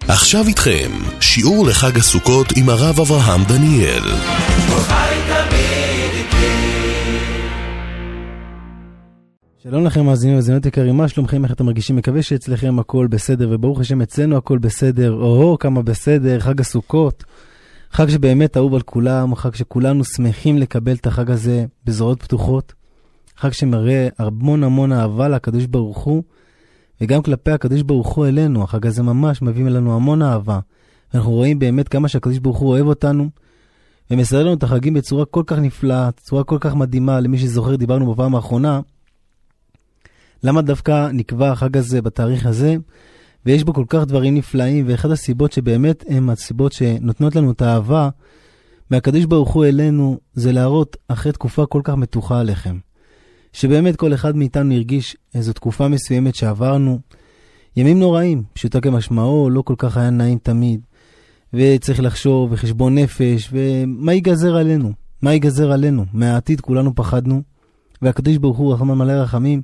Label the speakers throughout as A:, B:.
A: עכשיו איתכם, שיעור לחג הסוכות עם הרב אברהם דניאל.
B: שלום לכם מאזינים ומאזינות יקרים, מה שלומכם, איך אתם מרגישים? מקווה שאצלכם הכל בסדר, וברוך השם אצלנו הכל בסדר. כמה בסדר, חג הסוכות, חג שבאמת אהוב על כולם, חג שכולנו שמחים לקבל את החג הזה בזרועות פתוחות, חג שמראה המון אהבה לקדוש ברוך הוא, וגם כלפי הקדוש ברוך הוא אלינו. החג הזה ממש מביא לנו המון אהבה, ואנחנו רואים באמת כמה שהקדוש ברוך הוא אוהב אותנו, ומסדר לנו את החגים בצורה כל כך נפלאה, צורה כל כך מדהימה. למי שזוכר, דיברנו בפעם האחרונה, למה דווקא נקבע החג הזה בתאריך הזה, ויש בו כל כך דברים נפלאים, ואחד הסיבות שבאמת הם הסיבות שנותנות לנו את האהבה מהקדוש ברוך הוא אלינו, זה להראות אחרי תקופה כל כך מתוחה עליכם, שבאמת כל אחד מאיתנו הרגיש איזו תקופה מסוימת שעברנו, ימים נוראים, פשוטה כמשמעו, לא כל כך היה נעים תמיד, וצריך לחשוב וחשבון נפש, ומה ייגזר עלינו? מה ייגזר עלינו? מהעתיד כולנו פחדנו, והקדוש ברוך הוא רחמן מלא רחמים,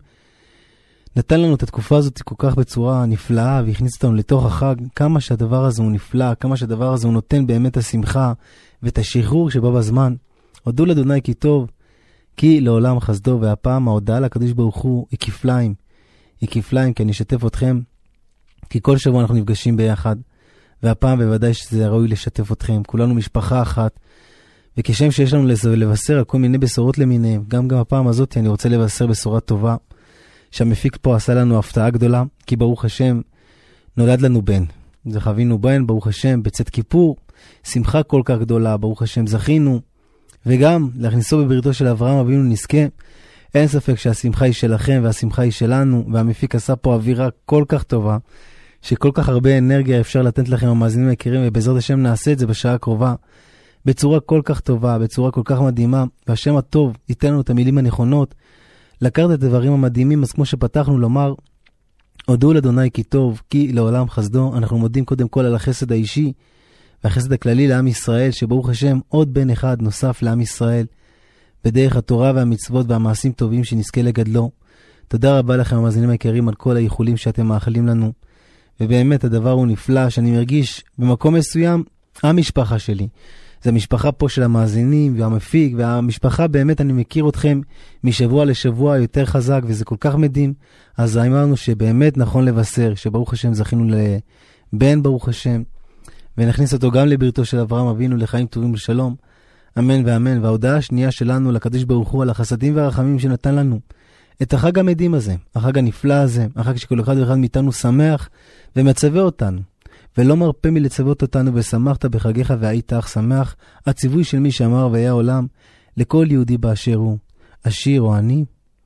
B: נתן לנו את התקופה הזאת כל כך בצורה נפלאה, והכניס אותנו לתוך החג. כמה שהדבר הזה הוא נפלא, כמה שהדבר הזה הוא נותן באמת השמחה, ואת השחרור שבא בזמן. הודו לאדוני כי טוב, כי לעולם חסדו. והפעם ההודעה לקדוש ברוך הוא היא כפליים. היא כפליים, כי אני אשתף אתכם, כי כל שבוע אנחנו נפגשים ביחד, והפעם בוודאי שזה ראוי לשתף אתכם. כולנו משפחה אחת, וכשם שיש לנו לבשר על כל מיני בשורות למיניהם, גם הפעם הזאת אני רוצה לבשר בשורה טובה, שהמפיק פה עשה לנו הפתעה גדולה, כי ברוך השם נולד לנו בן. זה חווינו בן, ברוך השם, בצאת כיפור, שמחה כל כך גדולה, ברוך השם זכינו, וגם להכניסו בבריתו של אברהם אבינו נזכה. אין ספק שהשמחה היא שלכם והשמחה היא שלנו, והמפיק עשה פה אווירה כל כך טובה, שכל כך הרבה אנרגיה אפשר לתת לכם המאזינים היקרים, ובעזרת השם נעשה את זה בשעה הקרובה, בצורה כל כך טובה, בצורה כל כך מדהימה, והשם הטוב ייתן לנו את המילים הנכונות, לקחת את הדברים המדהימים. אז כמו שפתחנו לומר, הודו לאדוני כי טוב, כי לעולם חסדו. אנחנו מודים קודם כל על החסד האישי, והחסד הכללי לעם ישראל, שברוך השם עוד בן אחד נוסף לעם ישראל, בדרך התורה והמצוות והמעשים טובים שנזכה לגדלו. תודה רבה לכם המאזינים היקרים על כל האיחולים שאתם מאחלים לנו, ובאמת הדבר הוא נפלא, שאני מרגיש במקום מסוים, המשפחה שלי. זה המשפחה פה של המאזינים והמפיק, והמשפחה באמת אני מכיר אתכם משבוע לשבוע יותר חזק, וזה כל כך מדהים. אז אמרנו שבאמת נכון לבשר, שברוך השם זכינו לבן ברוך השם, ונכניס אותו גם לבריתו של אברהם אבינו לחיים טובים ושלום. אמן ואמן. וההודעה השנייה שלנו לקדוש ברוך הוא על החסדים והרחמים שנתן לנו את החג המדהים הזה, החג הנפלא הזה, החג שכל אחד ואחד מאיתנו שמח ומצווה אותנו, ולא מרפא מלצוות אותנו, ושמחת בחגיך והיית אך שמח. הציווי של מי שאמר והיה עולם לכל יהודי באשר הוא, עשיר או עני,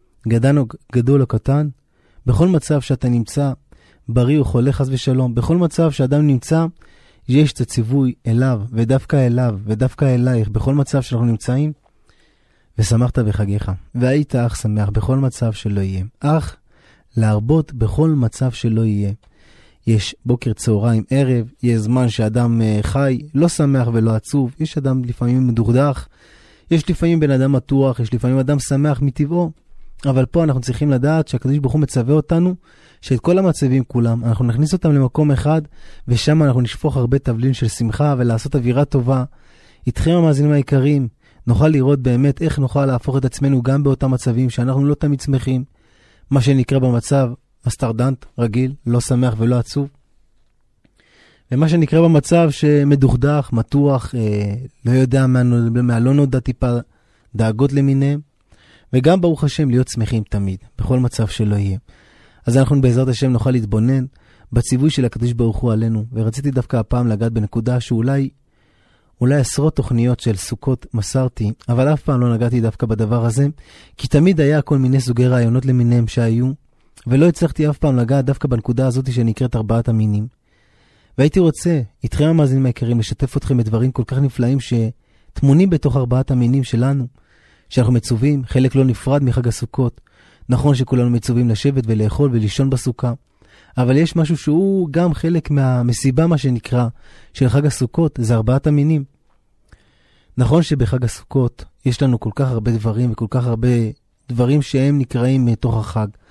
B: גדול או קטן, בכל מצב שאתה נמצא, בריא או חולה חס ושלום, בכל מצב שאדם נמצא, יש את הציווי אליו, ודווקא אליו, ודווקא אלייך, בכל מצב שאנחנו נמצאים, ושמחת בחגיך והיית אך שמח בכל מצב שלא יהיה. אך להרבות בכל מצב שלא יהיה. יש בוקר, צהריים, ערב, יש זמן שאדם חי, לא שמח ולא עצוב, יש אדם לפעמים מדוכדך, יש לפעמים בן אדם מתוח, יש לפעמים אדם שמח מטבעו, אבל פה אנחנו צריכים לדעת שהקדוש ברוך הוא מצווה אותנו, שאת כל המצבים כולם, אנחנו נכניס אותם למקום אחד, ושם אנחנו נשפוך הרבה תבלין של שמחה, ולעשות אווירה טובה. איתכם המאזינים היקרים, נוכל לראות באמת איך נוכל להפוך את עצמנו גם באותם מצבים, שאנחנו לא תמיד שמחים, מה שנקרא במצב, הסטרדנט, רגיל, לא שמח ולא עצוב. ומה שנקרא במצב שמדוכדך, מתוח, לא יודע מה לא נודע, טיפה דאגות למיניהם. וגם ברוך השם להיות שמחים תמיד, בכל מצב שלא יהיה. אז אנחנו בעזרת השם נוכל להתבונן בציווי של הקדוש ברוך הוא עלינו. ורציתי דווקא הפעם לגעת בנקודה שאולי עשרות תוכניות של סוכות מסרתי, אבל אף פעם לא נגעתי דווקא בדבר הזה, כי תמיד היה כל מיני סוגי רעיונות למיניהם שהיו, ולא הצלחתי אף פעם לגעת דווקא בנקודה הזאת שנקראת ארבעת המינים. והייתי רוצה, איתכם המאזינים היקרים, לשתף אתכם בדברים כל כך נפלאים שתמונים בתוך ארבעת המינים שלנו, שאנחנו מצווים, חלק לא נפרד מחג הסוכות. נכון שכולנו מצווים לשבת ולאכול ולישון בסוכה, אבל יש משהו שהוא גם חלק מהמסיבה, מה שנקרא, של חג הסוכות, זה ארבעת המינים. נכון שבחג הסוכות יש לנו כל כך הרבה דברים, וכל כך הרבה דברים שהם נקראים מתוך החג.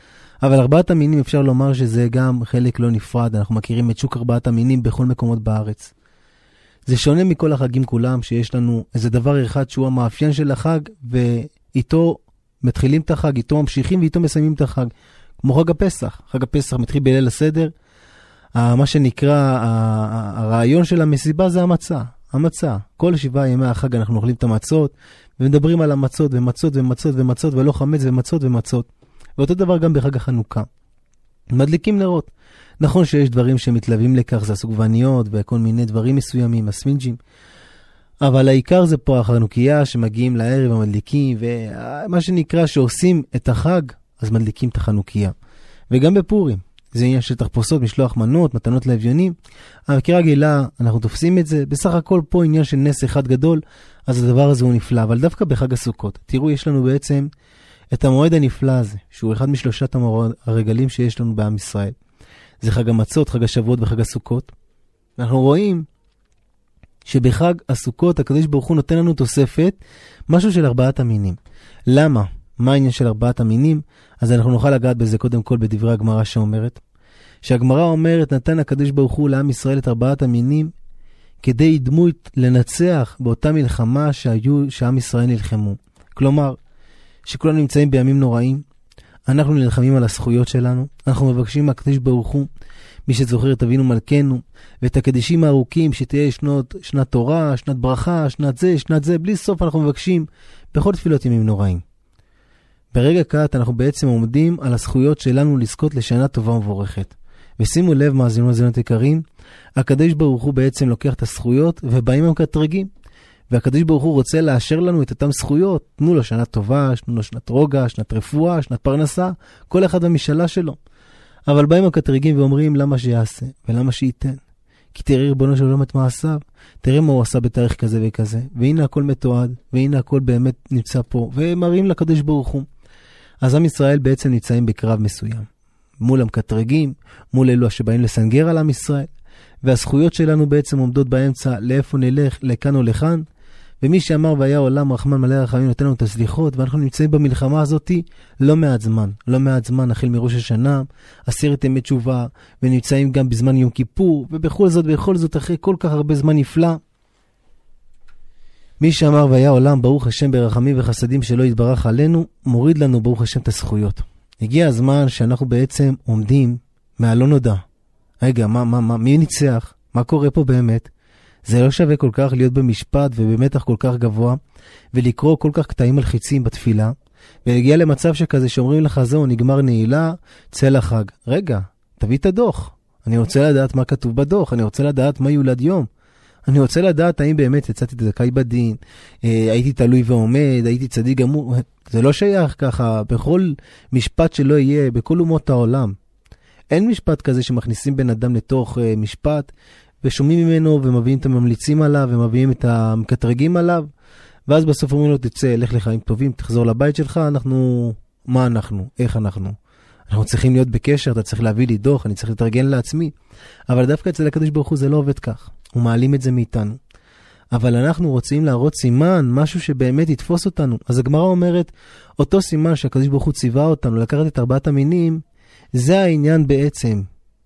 B: אבל 4 המינים אפשר לומר שזה גם חלק לא נפרד. אנחנו מכירים את שוק 4 המינים בכל מקומות בארץ. זה שונה מכל החגים כולם, שיש לנו איזה דבר אחד שהוא המאפיין של החג, ואיתו מתחילים את החג, איתו ממשיכים ואיתו מסיימים את החג. כמו חג הפסח. חג הפסח מתחיל בליל הסדר. מה שנקרא, הרעיון של המסיבה זה המצה. כל 7 ימי החג אנחנו אוכלים את המצות, ומדברים על המצות ומצות ומצות ומצות, ולא חמץ ומצות ומצות. ואותו דבר גם בחג החנוכה. מדליקים נרות. נכון שיש דברים שמתלווים לכך, זה הסוגבניות וכל מיני דברים מסוימים, הספינג'ים. אבל העיקר זה פה החנוכיה שמגיעים לערב המדליקים, ומה שנקרא שעושים את החג, אז מדליקים את החנוכיה. וגם בפורים. זה עניין של תחפושות, משלוח מנות, מתנות לאביונים. אבל כרגילה, אנחנו תופסים את זה. בסך הכל פה עניין של נס אחד גדול, אז הדבר הזה הוא נפלא. אבל דווקא בחג הסוכות, תראו, יש לנו בעצם את המועד הנפלא הזה, שהוא אחד משלושת הרגלים שיש לנו בעם ישראל. זה חג המצות, חג השבועות וחג הסוכות. אנחנו רואים שבחג הסוכות הקדוש ברוך הוא נותן לנו תוספת, משהו של 4 המינים. למה? מה העניין של 4 המינים? אז אנחנו נוכל לגעת בזה קודם כל בדברי הגמרא שאומרת, שהגמרא אומרת, נתן הקדוש ברוך הוא לעם ישראל את 4 המינים, כדי דמות לנצח באותה מלחמה שעם ישראל נלחמו. כלומר, שכולנו נמצאים בימים נוראים, אנחנו נלחמים על הזכויות שלנו, אנחנו מבקשים מהקדוש ברוך הוא, מי שזוכר את אבינו מלכנו, ואת הקדשים הארוכים, שתהיה שנת תורה, שנת ברכה, שנת זה, בלי סוף אנחנו מבקשים בכל תפילות ימים נוראים. ברגע כעת אנחנו בעצם עומדים על הזכויות שלנו לזכות לשנה טובה ומבורכת. ושימו לב, מאזינים ומאזינות יקרים, הקדוש ברוך הוא בעצם לוקח את הזכויות, ובאים הם קטרגים. והקדוש ברוך הוא רוצה לאשר לנו את אותם זכויות. תנו לו שנה טובה, תנו לו שנת רוגע, שנת רפואה, שנת פרנסה, כל אחד במשאלה שלו. אבל באים הקטרגים ואומרים למה שיעשה ולמה שייתן. כי תראה ריבונו של עולם את מעשיו, תראה מה הוא עשה בתאריך כזה וכזה, והנה הכל מתועד, והנה הכל באמת נמצא פה, ומראים לקדוש ברוך הוא. אז עם ישראל בעצם נמצאים בקרב מסוים. מול המקטרגים, מול אלו שבאים לסנגר על עם ישראל, והזכויות שלנו בעצם עומדות באמצע, לאיפה נלך, לכאן או לכאן, ומי שאמר והיה עולם רחמן מלא רחמים נותן לנו את הסליחות, ואנחנו נמצאים במלחמה הזאת לא מעט זמן, החל מראש השנה, 10 ימי תשובה, ונמצאים גם בזמן יום כיפור, ובכל זאת אחרי כל כך הרבה זמן נפלא, מי שאמר והיה עולם ברוך השם ברחמים וחסדים שלא יתברך עלינו, מוריד לנו ברוך השם את הזכויות. הגיע הזמן שאנחנו בעצם עומדים מהלא נודע. רגע, מי ניצח? מה קורה פה באמת? זה לא שווה כל כך להיות במשפט ובמתח כל כך גבוה, ולקרוא כל כך קטעים מלחיצים בתפילה, ולהגיע למצב שכזה שאומרים לך, זהו, נגמר נעילה, צא לחג. רגע, תביא את הדוח. אני רוצה לדעת מה כתוב בדוח, אני רוצה לדעת מה יולד יום. אני רוצה לדעת האם באמת יצאתי זכאי בדין, הייתי תלוי ועומד, הייתי צדיק גמור. זה לא שייך ככה, בכל משפט שלא יהיה, בכל אומות העולם. אין משפט כזה שמכניסים בן אדם לתוך משפט, ושומעים ממנו ומביאים את הממליצים עליו, ומביאים את המקטרגים עליו, ואז בסוף אומרים לו, תצא, לך לחיים טובים, תחזור לבית שלך, מה אנחנו? איך אנחנו? אנחנו צריכים להיות בקשר, אתה צריך להביא לי דוח, אני צריך לתרגן לעצמי. אבל דווקא אצל הקדוש ברוך הוא זה לא עובד כך. הוא מעלים את זה מאיתנו. אבל אנחנו רוצים להראות סימן, משהו שבאמת יתפוס אותנו. אז הגמרא אומרת, אותו סימן שהקדוש ברוך הוא ציווה אותנו, לקחת את 4 המינים, זה העניין בעצם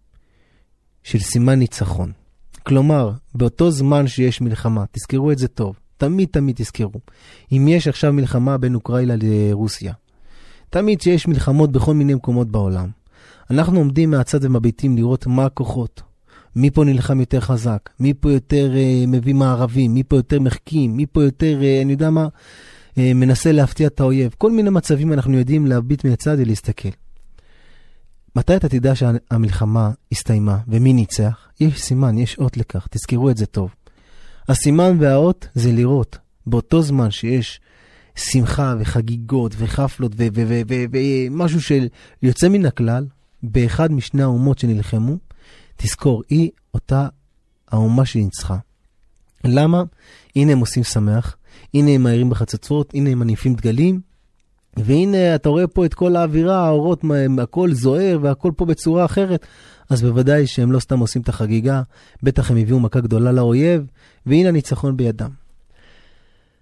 B: של סימן ניצחון. כלומר, באותו זמן שיש מלחמה, תזכרו את זה טוב, תמיד תזכרו. אם יש עכשיו מלחמה בין אוקראינה לרוסיה, תמיד שיש מלחמות בכל מיני מקומות בעולם, אנחנו עומדים מהצד ומביטים לראות מה הכוחות, מי פה נלחם יותר חזק, מי פה יותר מביא מערבים, מי פה יותר מחכים, מי פה יותר, אני יודע מה, מנסה להפתיע את האויב. כל מיני מצבים אנחנו יודעים להביט מהצד ולהסתכל. מתי אתה תדע שהמלחמה הסתיימה ומי ניצח? יש סימן, יש אות לכך, תזכרו את זה טוב. הסימן והאות זה לראות באותו זמן שיש שמחה וחגיגות וחפלות ומשהו של יוצא מן הכלל, באחד משני האומות שנלחמו, תזכור, היא אותה האומה שניצחה. למה? הנה הם עושים שמח, הנה הם מהירים בחצוצרות, הנה הם מניפים דגלים, והנה אתה רואה פה את כל האווירה, האורות, הכל זוהר והכל פה בצורה אחרת, אז בוודאי שהם לא סתם עושים את החגיגה, בטח הם הביאו מכה גדולה לאויב, והנה הניצחון בידם.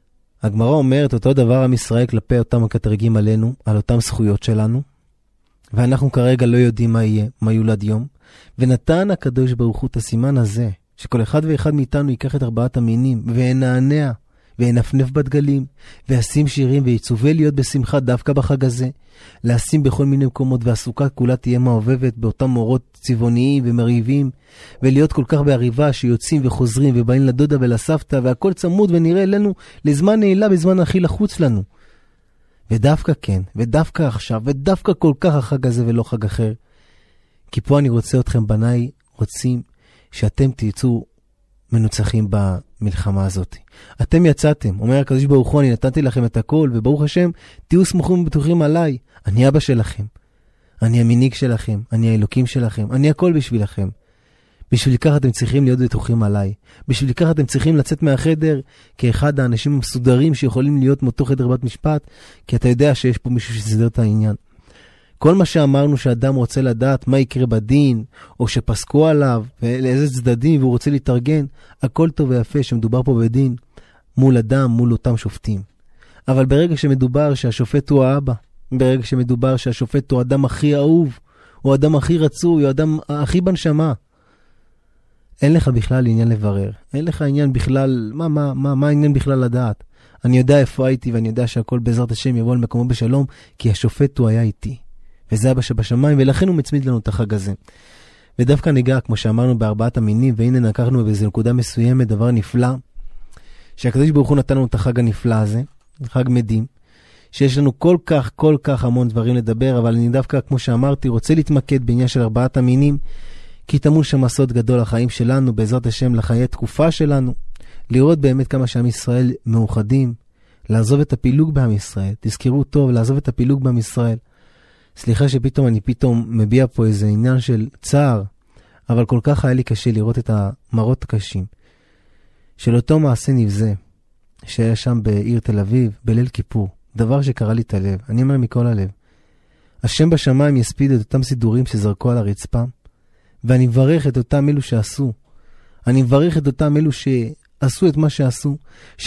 B: הגמרא אומרת אותו דבר עם ישראל כלפי אותם מקטרגים עלינו, על אותם זכויות שלנו, ואנחנו כרגע לא יודעים מה יהיה, מה יולד יום. ונתן הקדוש ברוך הוא את הסימן הזה, שכל אחד ואחד מאיתנו ייקח את 4 המינים, וינענע, וינפנף בדגלים, וישים שירים, ויצווה להיות בשמחה דווקא בחג הזה, לשים בכל מיני מקומות, והסוכה כולה תהיה מעובבת באותם מורות צבעוניים ומריבים, ולהיות כל כך בעריבה שיוצאים וחוזרים, ובאים לדודה ולסבתא, והכל צמוד ונראה אלינו לזמן נעילה בזמן הכי לחוץ לנו. ודווקא כן, ודווקא עכשיו, ודווקא כל כך החג הזה ולא חג אחר. כי פה אני רוצה אתכם, בניי, רוצים שאתם תצאו מנוצחים במלחמה הזאת. אתם יצאתם, אומר הקדוש ברוך הוא, אני נתתי לכם את הכל, וברוך השם, תהיו סמוכים ובטוחים עליי. אני אבא שלכם, אני המנהיג שלכם, אני האלוקים שלכם, אני הכל בשבילכם. בשביל כך אתם צריכים להיות בטוחים עליי. בשביל כך אתם צריכים לצאת מהחדר כאחד האנשים המסודרים שיכולים להיות מאותו חדר בית משפט, כי אתה יודע שיש פה מישהו שסדר את העניין. כל מה שאמרנו שאדם רוצה לדעת מה יקרה בדין, או שפסקו עליו, ולאיזה צדדים, והוא רוצה להתארגן, הכל טוב ויפה שמדובר פה בדין, מול אדם, מול אותם שופטים. אבל ברגע שמדובר שהשופט הוא האבא, ברגע שמדובר שהשופט הוא האדם הכי אהוב, הוא האדם הכי רצוי, הוא האדם הכי בנשמה, אין לך בכלל עניין לברר. אין לך עניין בכלל, מה העניין בכלל לדעת? אני יודע איפה הייתי, ואני יודע שהכל בעזרת השם יבוא על מקומו בשלום, כי השופט הוא היה איתי. וזה אבא שבשמיים, ולכן הוא מצמיד לנו את החג הזה. ודווקא ניגע, כמו שאמרנו, ב4 המינים, והנה נקחנו באיזו נקודה מסוימת, דבר נפלא, שהקדוש ברוך הוא נתן לנו את החג הנפלא הזה, חג מדים, שיש לנו כל כך המון דברים לדבר, אבל אני דווקא, כמו שאמרתי, רוצה להתמקד בעניין של 4 המינים, כי תמול שם סוד גדול לחיים שלנו, בעזרת השם לחיי תקופה שלנו, לראות באמת כמה שעם ישראל מאוחדים, לעזוב את הפילוג בעם ישראל. תזכרו טוב, לעזוב את הפילוג בעם ישראל. סליחה שפתאום אני מביע פה איזה עניין של צער, אבל כל כך היה לי קשה לראות את המראות הקשים של אותו מעשה נבזה שהיה שם בעיר תל אביב בליל כיפור. דבר שקרא לי את הלב. אני אומר מכל הלב, השם בשמיים יספיד את אותם סידורים שזרקו על הרצפה, ואני מברך את אותם אלו שעשו. אני מברך את אותם אלו שעשו את מה שעשו,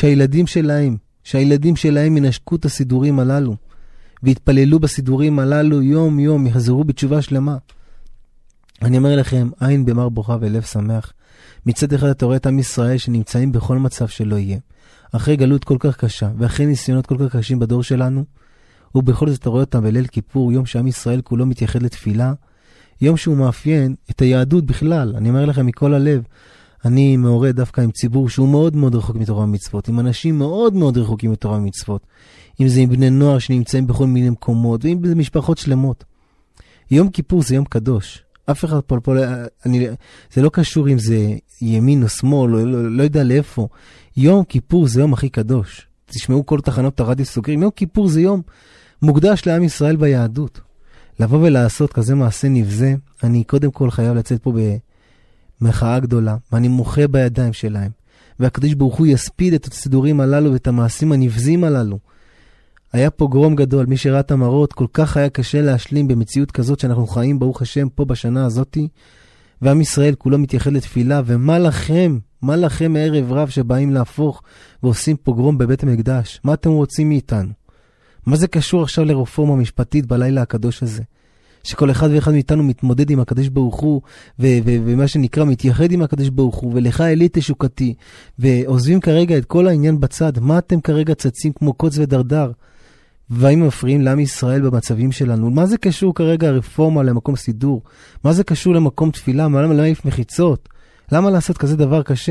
B: שהילדים שלהם ינשקו את הסידורים הללו, והתפללו בסידורים הללו יום יום, יחזרו בתשובה שלמה. אני אומר לכם, עין במר בוכה ולב שמח. מצד אחד אתה רואה את עם ישראל שנמצאים בכל מצב שלא יהיה. אחרי גלות כל כך קשה, ואחרי ניסיונות כל כך קשים בדור שלנו, ובכל זאת אתה רואה אותם בליל כיפור, יום שעם ישראל כולו מתייחד לתפילה, יום שהוא מאפיין את היהדות בכלל. אני אומר לכם מכל הלב, אני מעורה דווקא עם ציבור שהוא מאוד מאוד רחוק מתורה ומצוות, עם אנשים מאוד מאוד רחוקים מתורה ומצוות, אם זה עם בני נוער שנמצאים בכל מיני מקומות, ואם זה משפחות שלמות. יום כיפור זה יום קדוש. אף אחד פה, זה לא קשור אם זה ימין או שמאל, לא יודע לאיפה. יום כיפור זה יום הכי קדוש. תשמעו כל תחנות הרדיו סוגרים. יום כיפור זה יום מוקדש לעם ישראל ביהדות. לבוא ולעשות כזה מעשה נבזה, אני קודם כל חייב לצאת פה במחאה גדולה, ואני מוחה בידיים שלהם. והקדוש ברוך הוא יספיד את הסידורים הללו ואת המעשים הנבזים הללו. היה פה גרום גדול, מי שראה את המראות, כל כך היה קשה להשלים במציאות כזאת שאנחנו חיים, ברוך השם, פה בשנה הזאת, ועם ישראל כולו מתייחד לתפילה, ומה לכם? מה לכם מערב רב שבאים להפוך ועושים פוגרום בבית המקדש? מה אתם רוצים מאיתנו? מה זה קשור עכשיו לרפורמה משפטית בלילה הקדוש הזה? שכל אחד ואחד מאיתנו מתמודד עם הקדוש ברוך הוא, ומה שנקרא מתייחד עם הקדוש ברוך הוא, ולך אלי תשוקתי, ועוזבים כרגע את כל העניין בצד. מה אתם כרגע צצים כמו קוץ ודרדר? והאם מפריעים לעם ישראל במצבים שלנו? מה זה קשור כרגע הרפורמה למקום סידור? מה זה קשור למקום תפילה? למה להעיף מחיצות? למה לעשות כזה דבר קשה?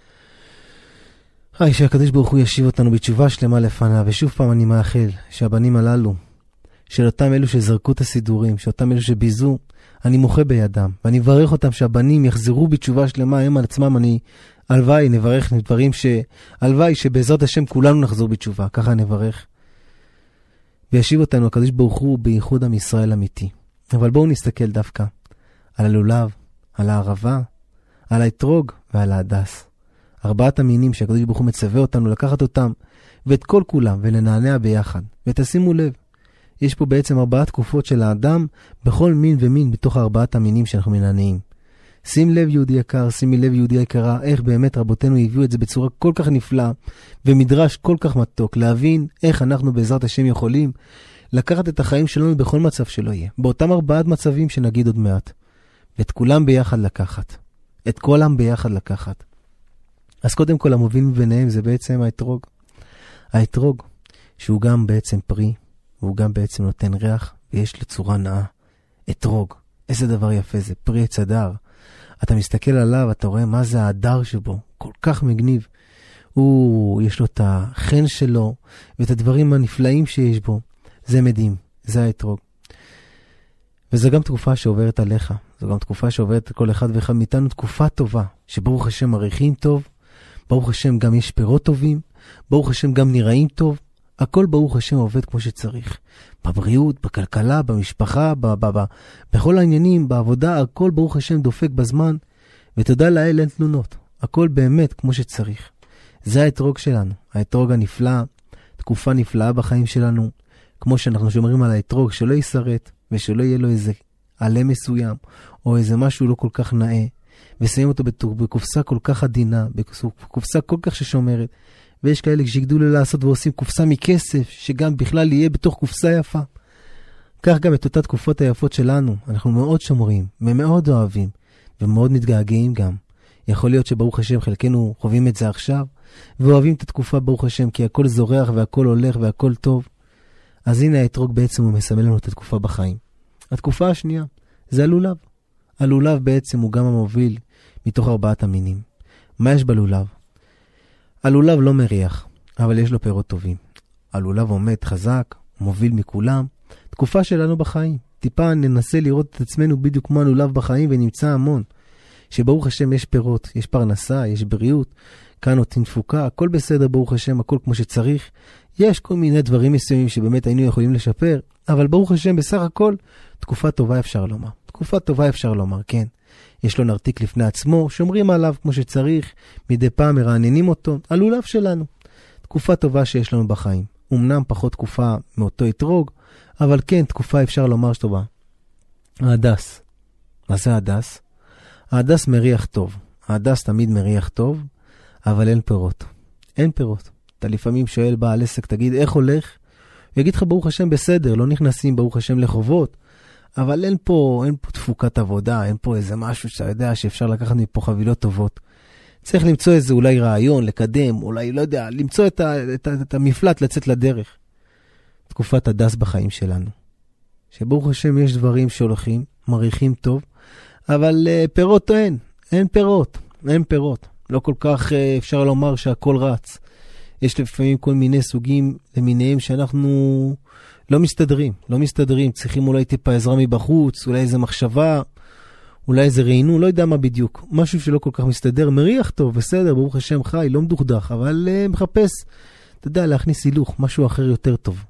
B: שהקדוש ברוך הוא ישיב אותנו בתשובה שלמה לפניו. ושוב פעם אני מאחל שהבנים הללו, של אותם אלו שזרקו את הסידורים, שאותם אלו שביזו, אני מוחה בידם. ואני מברך אותם שהבנים יחזרו בתשובה שלמה, הם על עצמם. הלוואי נברך דברים הלוואי שבעזרת השם כולנו נחזור בתשובה. ככה נברך. וישיב אותנו הקדוש ברוך הוא בייחוד עם ישראל אמיתי. אבל בואו נסתכל דווקא על הלולב, על הערבה, על האתרוג ועל ההדס. 4 המינים שהקדוש ברוך הוא מצווה אותנו לקחת אותם ואת כל כולם ולנענע ביחד. ותשימו לב, יש פה בעצם 4 תקופות של האדם בכל מין ומין בתוך 4 המינים שאנחנו מנענעים. שים לב יהודי יקר, שימי לב יהודי יקרה, איך באמת רבותינו הביאו את זה בצורה כל כך נפלאה ומדרש כל כך מתוק, להבין איך אנחנו בעזרת השם יכולים לקחת את החיים שלנו בכל מצב שלא יהיה. באותם 4 מצבים שנגיד עוד מעט. ואת כולם ביחד לקחת. את כולם ביחד לקחת. אז קודם כל המוביל מביניהם זה בעצם האתרוג. האתרוג, שהוא גם בעצם פרי, והוא גם בעצם נותן ריח, ויש לו צורה נאה. אתרוג, איזה דבר יפה זה, פרי עץ הדר. אתה מסתכל עליו, אתה רואה מה זה ההדר שבו, כל כך מגניב. יש לו את החן שלו, ואת הדברים הנפלאים שיש בו. זה מדהים, זה האתרוג. וזו גם תקופה שעוברת עליך, זו גם תקופה שעוברת על כל אחד ואחד מאיתנו, תקופה טובה, שברוך השם מריחים טוב, ברוך השם גם יש פירות טובים, ברוך השם גם נראים טוב, הכל ברוך השם עובד כמו שצריך. בבריאות, בכלכלה, במשפחה, בכל העניינים, בעבודה, הכל ברוך השם דופק בזמן, ותודה לאל אין תלונות. הכל באמת כמו שצריך. זה האתרוג שלנו, האתרוג הנפלא, תקופה נפלאה בחיים שלנו, כמו שאנחנו שומרים על האתרוג, שלא יסרט, ושלא יהיה לו איזה עלה מסוים, או איזה משהו לא כל כך נאה, ושמים אותו בקופסה כל כך עדינה, בקופסה כל כך ששומרת, ויש כאלה שגדלו לעשות ועושים קופסה מכסף, שגם בכלל יהיה בתוך קופסה יפה. כך גם את אותה תקופות היפות שלנו, אנחנו מאוד שומרים, ומאוד אוהבים, ומאוד מתגעגעים גם. יכול להיות שברוך השם חלקנו חווים את זה עכשיו, ואוהבים את התקופה ברוך השם, כי הכל זורח והכל הולך והכל טוב. אז הנה האתרוג בעצם הוא מסמל לנו את התקופה בחיים. התקופה השנייה זה הלולב. הלולב בעצם הוא גם המוביל מתוך 4 המינים. מה יש בלולב? הלולב לא מריח, אבל יש לו פירות טובים. הלולב עומד חזק, מוביל מכולם. תקופה שלנו בחיים. טיפה ננסה לראות את עצמנו בדיוק כמו הלולב בחיים, ונמצא המון. שברוך השם יש פירות, יש פרנסה, יש בריאות, כאן נותן תפוקה, הכל בסדר ברוך השם, הכל כמו שצריך. יש כל מיני דברים מסוימים שבאמת היינו יכולים לשפר, אבל ברוך השם בסך הכל, תקופה טובה אפשר לומר. תקופה טובה אפשר לומר, כן. יש לו נרתיק לפני עצמו, שומרים עליו כמו שצריך, מדי פעם מרעננים אותו, הלולב שלנו. תקופה טובה שיש לנו בחיים. אמנם פחות תקופה מאותו אתרוג, אבל כן, תקופה אפשר לומר שטובה. ההדס. מה זה ההדס? ההדס מריח טוב. ההדס תמיד מריח טוב, אבל אין פירות. אין פירות. אתה לפעמים שואל בעל עסק, תגיד איך הולך? הוא יגיד לך ברוך השם בסדר, לא נכנסים ברוך השם לחובות, אבל אין פה תפוקת עבודה, אין פה איזה משהו שאתה יודע שאפשר לקחת מפה חבילות טובות. צריך למצוא איזה אולי רעיון, לקדם, אולי לא יודע, למצוא את המפלט לצאת לדרך. תקופת הדס בחיים שלנו. שברוך השם יש דברים שהולכים, מריחים טוב, אבל פירות אין פירות, אין פירות. לא כל כך אפשר לומר שהכל רץ. יש לפעמים כל מיני סוגים למיניהם שאנחנו לא מסתדרים. צריכים אולי טיפה עזרה מבחוץ, אולי איזה מחשבה, אולי איזה רעינון, לא יודע מה בדיוק. משהו שלא כל כך מסתדר, מריח טוב, בסדר, ברוך השם חי, לא מדוכדך, אבל מחפש, אתה יודע, להכניס הילוך, משהו אחר יותר טוב.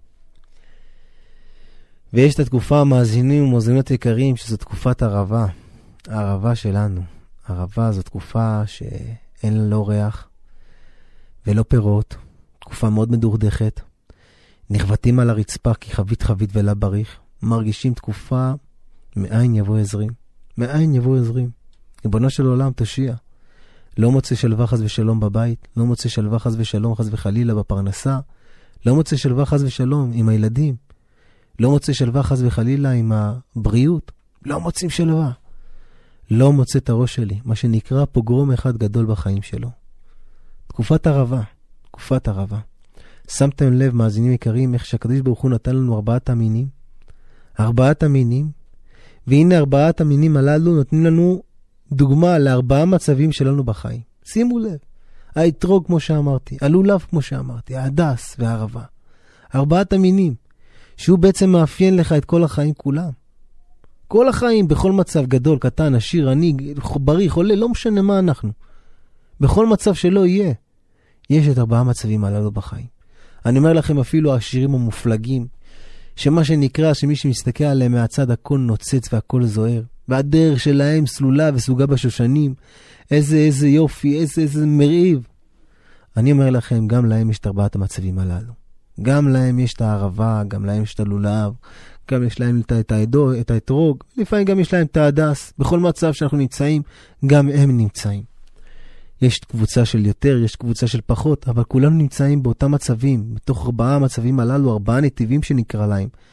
B: ויש את התקופה המאזינים ומאזינות יקרים, שזו תקופת ערבה. הערבה שלנו. ערבה זו תקופה שאין לה לא ריח ולא פירות. תקופה מאוד מדורדכת. נחבטים על הרצפה כי חבית ולה בריך. מרגישים תקופה מאין יבוא עזרים. מאין יבוא עזרים. ריבונו של עולם תושיע. לא מוצא שלווה חס ושלום בבית. לא מוצא שלווה חס ושלום חס וחלילה בפרנסה. לא מוצא שלווה חס ושלום עם הילדים. לא מוצא שלווה חס וחלילה עם הבריאות. לא מוצאים שלווה. לא מוצא את הראש שלי. מה שנקרא פוגרום אחד גדול בחיים שלו. תקופת ערבה. תקופת ערבה. שמתם לב, מאזינים יקרים, איך שהקדוש ברוך הוא נתן לנו 4 המינים. 4 המינים. והנה 4 המינים הללו נותנים לנו דוגמה ל4 מצבים שלנו בחיים. שימו לב. האתרוג כמו שאמרתי. הלולב כמו שאמרתי. ההדס והערבה. 4 המינים. שהוא בעצם מאפיין לך את כל החיים כולם. כל החיים, בכל מצב גדול, קטן, עשיר, עני, בריא, חולה, לא משנה מה אנחנו. בכל מצב שלא יהיה, יש את 4 מצבים הללו בחיים. אני אומר לכם אפילו העשירים המופלגים, שמה שנקרא, שמי שמסתכל עליהם מהצד הכל נוצץ והכל זוהר, והדרך שלהם סלולה וסוגה בשושנים, איזה יופי, איזה מרהיב. אני אומר לכם, גם להם יש את 4 המצבים הללו. גם להם יש את הערבה, גם להם יש את הלולב, גם יש להם את האתרוג, לפעמים גם יש להם את ההדס. בכל מצב שאנחנו נמצאים, גם הם נמצאים. יש קבוצה של יותר, יש קבוצה של פחות, אבל כולנו נמצאים באותם מצבים, בתוך 4 מצבים הללו, 4 נתיבים שנקרא להם.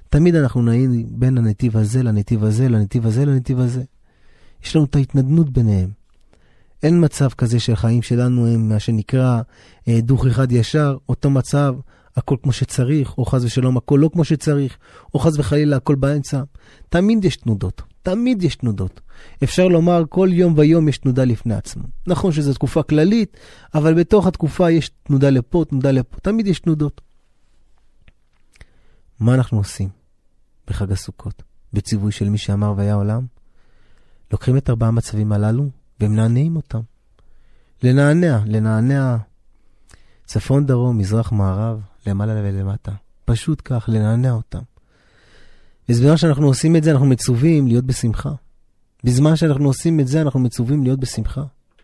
B: תמיד אנחנו נעים בין הנתיב הזה לנתיב הזה, לנתיב הזה לנתיב הזה. יש לנו את ההתנדנות ביניהם. אין מצב כזה שהחיים שלנו הם מה שנקרא דוך אחד ישר, אותו מצב, הכל כמו שצריך, או חס ושלום הכל לא כמו שצריך, או חס וחלילה הכל באמצע. תמיד יש תנודות, תמיד יש תנודות. אפשר לומר כל יום ויום יש תנודה לפני עצמו. נכון שזו תקופה כללית, אבל בתוך התקופה יש תנודה לפה, תנודה לפה, תמיד יש תנודות. מה אנחנו עושים בחג הסוכות? בציווי של מי שאמר והיה עולם? לוקחים את 4 המצבים הללו ומנענעים אותם. לנענע צפון דרום, מזרח מערב, למעלה ולמטה. פשוט כך, לנענע אותם. בזמן שאנחנו עושים את זה, אנחנו מצווים להיות בשמחה. בזמן שאנחנו עושים את זה, אנחנו מצווים להיות בשמחה.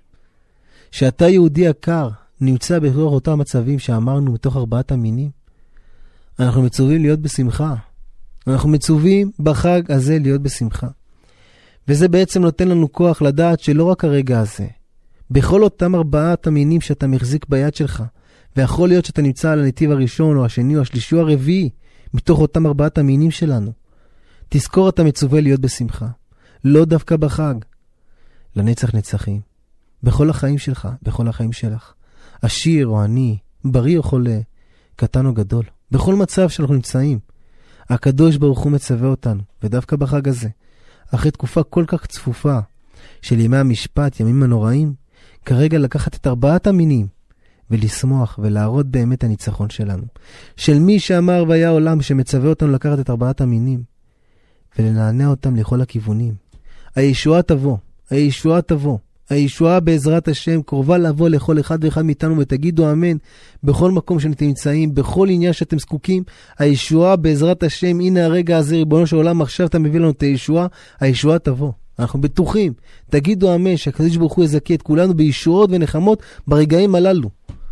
B: שאתה יהודי יקר, נמצא בתוך אותם מצבים שאמרנו, בתוך 4 המינים, אנחנו מצווים להיות בשמחה. אנחנו מצווים בחג הזה להיות בשמחה. וזה בעצם נותן לנו כוח לדעת שלא רק הרגע הזה, בכל אותם 4 המינים שאתה מחזיק ביד שלך, ויכול להיות שאתה נמצא על הנתיב הראשון או השני או השלישי או הרביעי, מתוך אותם 4 המינים שלנו. תזכור אתה מצווה להיות בשמחה. לא דווקא בחג. לנצח נצחים. בכל החיים שלך, בכל החיים שלך. עשיר או עני, בריא או חולה, קטן או גדול. בכל מצב שאנחנו נמצאים. הקדוש ברוך הוא מצווה אותנו, ודווקא בחג הזה. אחרי תקופה כל כך צפופה של ימי המשפט, ימים הנוראים, כרגע לקחת את 4 המינים ולשמוח ולהראות באמת הניצחון שלנו. של מי שאמר והיה עולם שמצווה אותנו לקחת את 4 המינים ולנענע אותם לכל הכיוונים. הישועה תבוא, הישועה תבוא. הישועה בעזרת השם קרובה לבוא לכל אחד ואחד מאיתנו, ותגידו אמן בכל מקום שאתם נמצאים, בכל עניין שאתם זקוקים. הישועה בעזרת השם, הנה הרגע הזה, ריבונו של עולם, עכשיו אתה מביא לנו את הישועה, הישועה תבוא. אנחנו בטוחים, תגידו אמן שהקדוש ברוך הוא יזכה את כולנו בישועות ונחמות ברגעים הללו.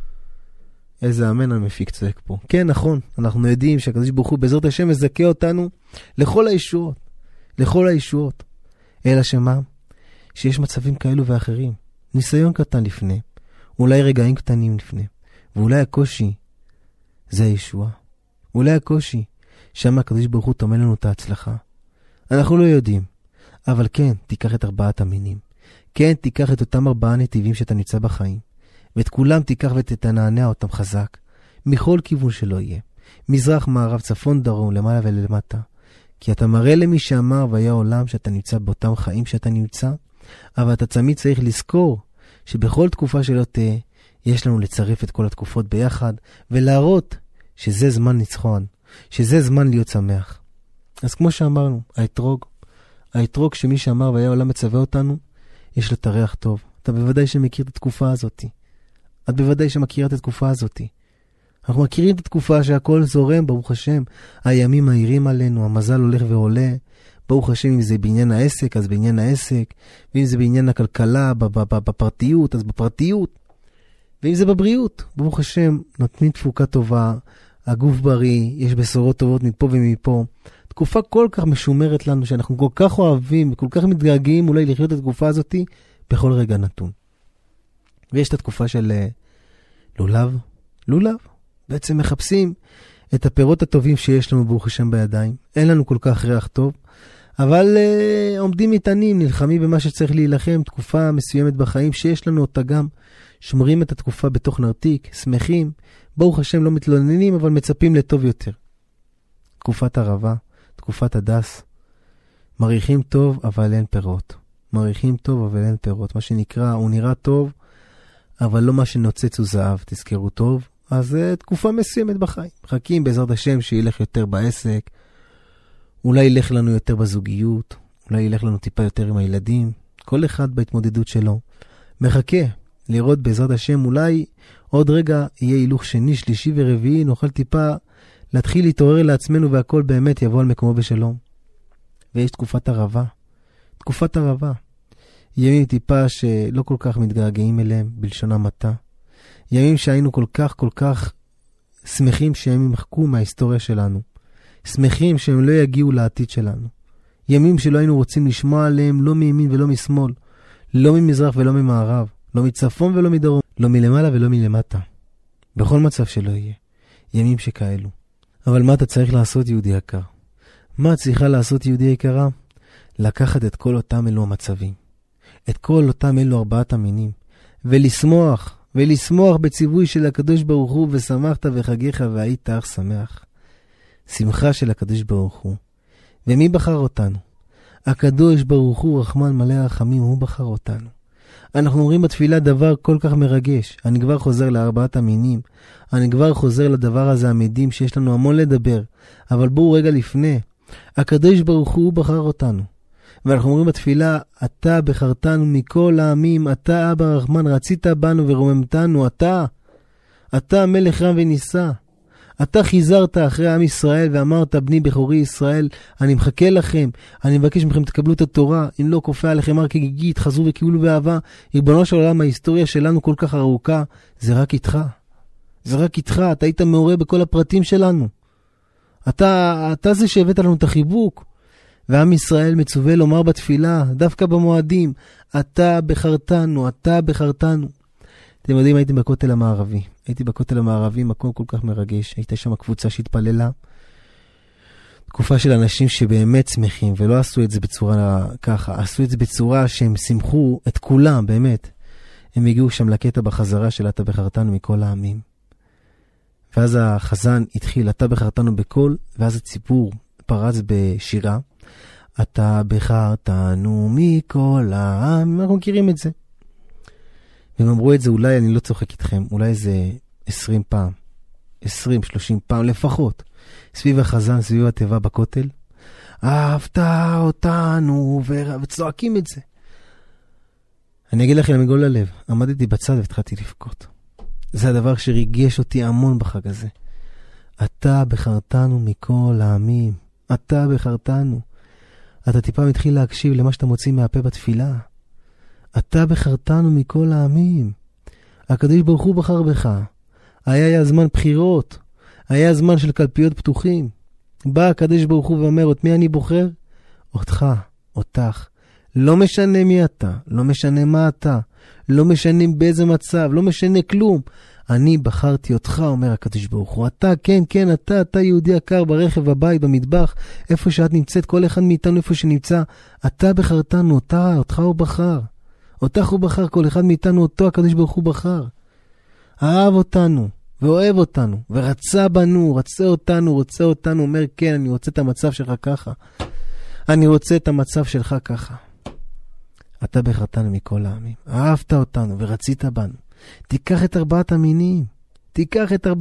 B: איזה אמן המפיק צועק פה. כן, נכון, אנחנו יודעים שהקדוש ברוך הוא בעזרת השם יזכה אותנו לכל הישועות, לכל הישועות. אלא שמה? שיש מצבים כאלו ואחרים. ניסיון קטן לפני, אולי רגעים קטנים לפני, ואולי הקושי זה הישועה. אולי הקושי שם הקדוש ברוך הוא תאמן לנו את ההצלחה. אנחנו לא יודעים, אבל כן, תיקח את 4 המינים. כן, תיקח את אותם 4 נתיבים שאתה נמצא בחיים, ואת כולם תיקח ותנענע אותם חזק, מכל כיוון שלא יהיה. מזרח, מערב, צפון, דרום, למעלה ולמטה. כי אתה מראה למי שאמר והיה עולם שאתה נמצא באותם חיים שאתה נמצא, אבל אתה תמיד צריך לזכור שבכל תקופה שלא תהיה, יש לנו לצרף את כל התקופות ביחד, ולהראות שזה זמן ניצחון, שזה זמן להיות שמח. אז כמו שאמרנו, האתרוג שמי שאמר והיה עולם מצווה אותנו, יש לו תריח טוב. אתה בוודאי שמכיר את התקופה הזאת. את בוודאי שמכירה את התקופה הזאת. אנחנו מכירים את התקופה שהכל זורם, ברוך השם, הימים מהירים עלינו, המזל הולך ועולה, ברוך השם, אם זה בעניין העסק, אז בעניין העסק, ואם זה בעניין הכלכלה, בפרטיות, אז בפרטיות, ואם זה בבריאות, ברוך השם, נותנים תפוקה טובה, הגוף בריא, יש בשורות טובות מפה ומפה. תקופה כל כך משומרת לנו, שאנחנו כל כך אוהבים, וכל כך מתגעגעים אולי לחיות את התקופה הזאת, בכל רגע נתון. ויש את התקופה של לולב. בעצם מחפשים את הפירות הטובים שיש לנו ברוך השם בידיים. אין לנו כל כך ריח טוב, אבל עומדים איתנים, נלחמים במה שצריך להילחם, תקופה מסוימת בחיים שיש לנו אותה גם, שומרים את התקופה בתוך נרתיק, שמחים, ברוך השם לא מתלוננים, אבל מצפים לטוב יותר. תקופת ערבה, תקופת הדס, מריחים טוב אבל אין פירות. מריחים טוב אבל אין פירות. מה שנקרא, הוא נראה טוב, אבל לא מה שנוצץ הוא זהב, תזכרו טוב. אז תקופה מסוימת בחיים. מחכים בעזרת השם שילך יותר בעסק, אולי ילך לנו יותר בזוגיות, אולי ילך לנו טיפה יותר עם הילדים, כל אחד בהתמודדות שלו. מחכה לראות בעזרת השם, אולי עוד רגע יהיה הילוך שני, שלישי ורביעי, נוכל טיפה להתחיל להתעורר לעצמנו והכל באמת יבוא על מקומו בשלום. ויש תקופת ערבה, תקופת ערבה. ימים טיפה שלא כל כך מתגעגעים אליהם בלשון המעטה. ימים שהיינו כל כך שמחים שהם ימחקו מההיסטוריה שלנו. שמחים שהם לא יגיעו לעתיד שלנו. ימים שלא היינו רוצים לשמוע עליהם, לא מימין ולא משמאל, לא ממזרח ולא ממערב, לא מצפון ולא מדרום, לא מלמעלה ולא מלמטה. בכל מצב שלא יהיה. ימים שכאלו. אבל מה אתה צריך לעשות, יהודי יקר? מה צריכה לעשות יהודי יקרה? לקחת את כל אותם אלו המצבים, את כל אותם אלו 4 המינים, ולשמוח בציווי של הקדוש ברוך הוא, ושמחת וחגיך והיית אך שמח. שמחה של הקדוש ברוך הוא. ומי בחר אותנו? הקדוש ברוך הוא רחמן מלא רחמים, הוא בחר אותנו. אנחנו אומרים בתפילה דבר כל כך מרגש. אני כבר חוזר ל4 המינים. אני כבר חוזר לדבר הזה המדים שיש לנו המון לדבר. אבל בואו רגע לפני. הקדוש ברוך הוא בחר אותנו. ואנחנו אומרים בתפילה, אתה בחרתנו מכל העמים, אתה אבא רחמן, רצית בנו ורוממתנו, אתה מלך רם וניסה. אתה חיזרת אחרי עם ישראל ואמרת, בני בכורי ישראל, אני מחכה לכם, אני מבקש מכם תקבלו את התורה, אם לא כופה עליכם הר כגיגית, חזרו וקיבלו באהבה. ריבונו של עולם, ההיסטוריה שלנו כל כך ארוכה, זה רק איתך. זה רק איתך, אתה היית מעורה בכל הפרטים שלנו. אתה זה שהבאת לנו את החיבוק. ועם ישראל מצווה לומר בתפילה, דווקא במועדים, אתה בחרתנו, אתה בחרתנו. אתם יודעים, הייתי בכותל המערבי, מקום כל כך מרגש. הייתה שם קבוצה שהתפללה. תקופה של אנשים שבאמת שמחים, ולא עשו את זה בצורה ככה, עשו את זה בצורה שהם שמחו את כולם, באמת. הם הגיעו שם לקטע בחזרה של אתה בחרתנו מכל העמים. ואז החזן התחיל, אתה בחרתנו בכל, ואז הציבור פרץ בשירה. אתה בחרתנו מכל העם, אנחנו מכירים את זה. והם אמרו את זה, אולי אני לא צוחק איתכם, אולי זה 20 פעם, 20-30 פעם לפחות, סביב החזן, סביב הטבע בכותל. אהבת אותנו, וצועקים את זה. אני אגיד לכם מכל הלב, עמדתי בצד והתחלתי לבכות. זה הדבר שריגש אותי המון בחג הזה. אתה בחרתנו מכל העמים, אתה בחרתנו. אתה טיפה מתחיל להקשיב למה שאתה מוציא מהפה בתפילה. אתה בחרתנו מכל העמים. הקדוש ברוך הוא בחר בך. היה זמן בחירות. היה זמן של קלפיות פתוחים. בא הקדוש ברוך הוא ואומר, את מי אני בוחר? אותך, אותך. לא משנה מי אתה, לא משנה מה אתה, לא משנה באיזה מצב, לא משנה כלום. אני בחרתי אותך, אומר הקדוש ברוך הוא. אתה, כן, אתה יהודי יקר ברכב, בבית, במטבח, איפה שאת נמצאת, כל אחד מאיתנו איפה שנמצא. אתה בחרתנו, אותך הוא בחר. אותך הוא בחר, כל אחד מאיתנו אותו הקדוש ברוך הוא בחר. אהב אותנו, ואוהב אותנו, ורצה בנו, רוצה אותנו, אומר כן, אני רוצה את המצב שלך ככה. אני רוצה את המצב שלך ככה. אתה בחרתנו מכל העמים. אהבת אותנו ורצית בנו. תיקח את 4 המינים. תיקח את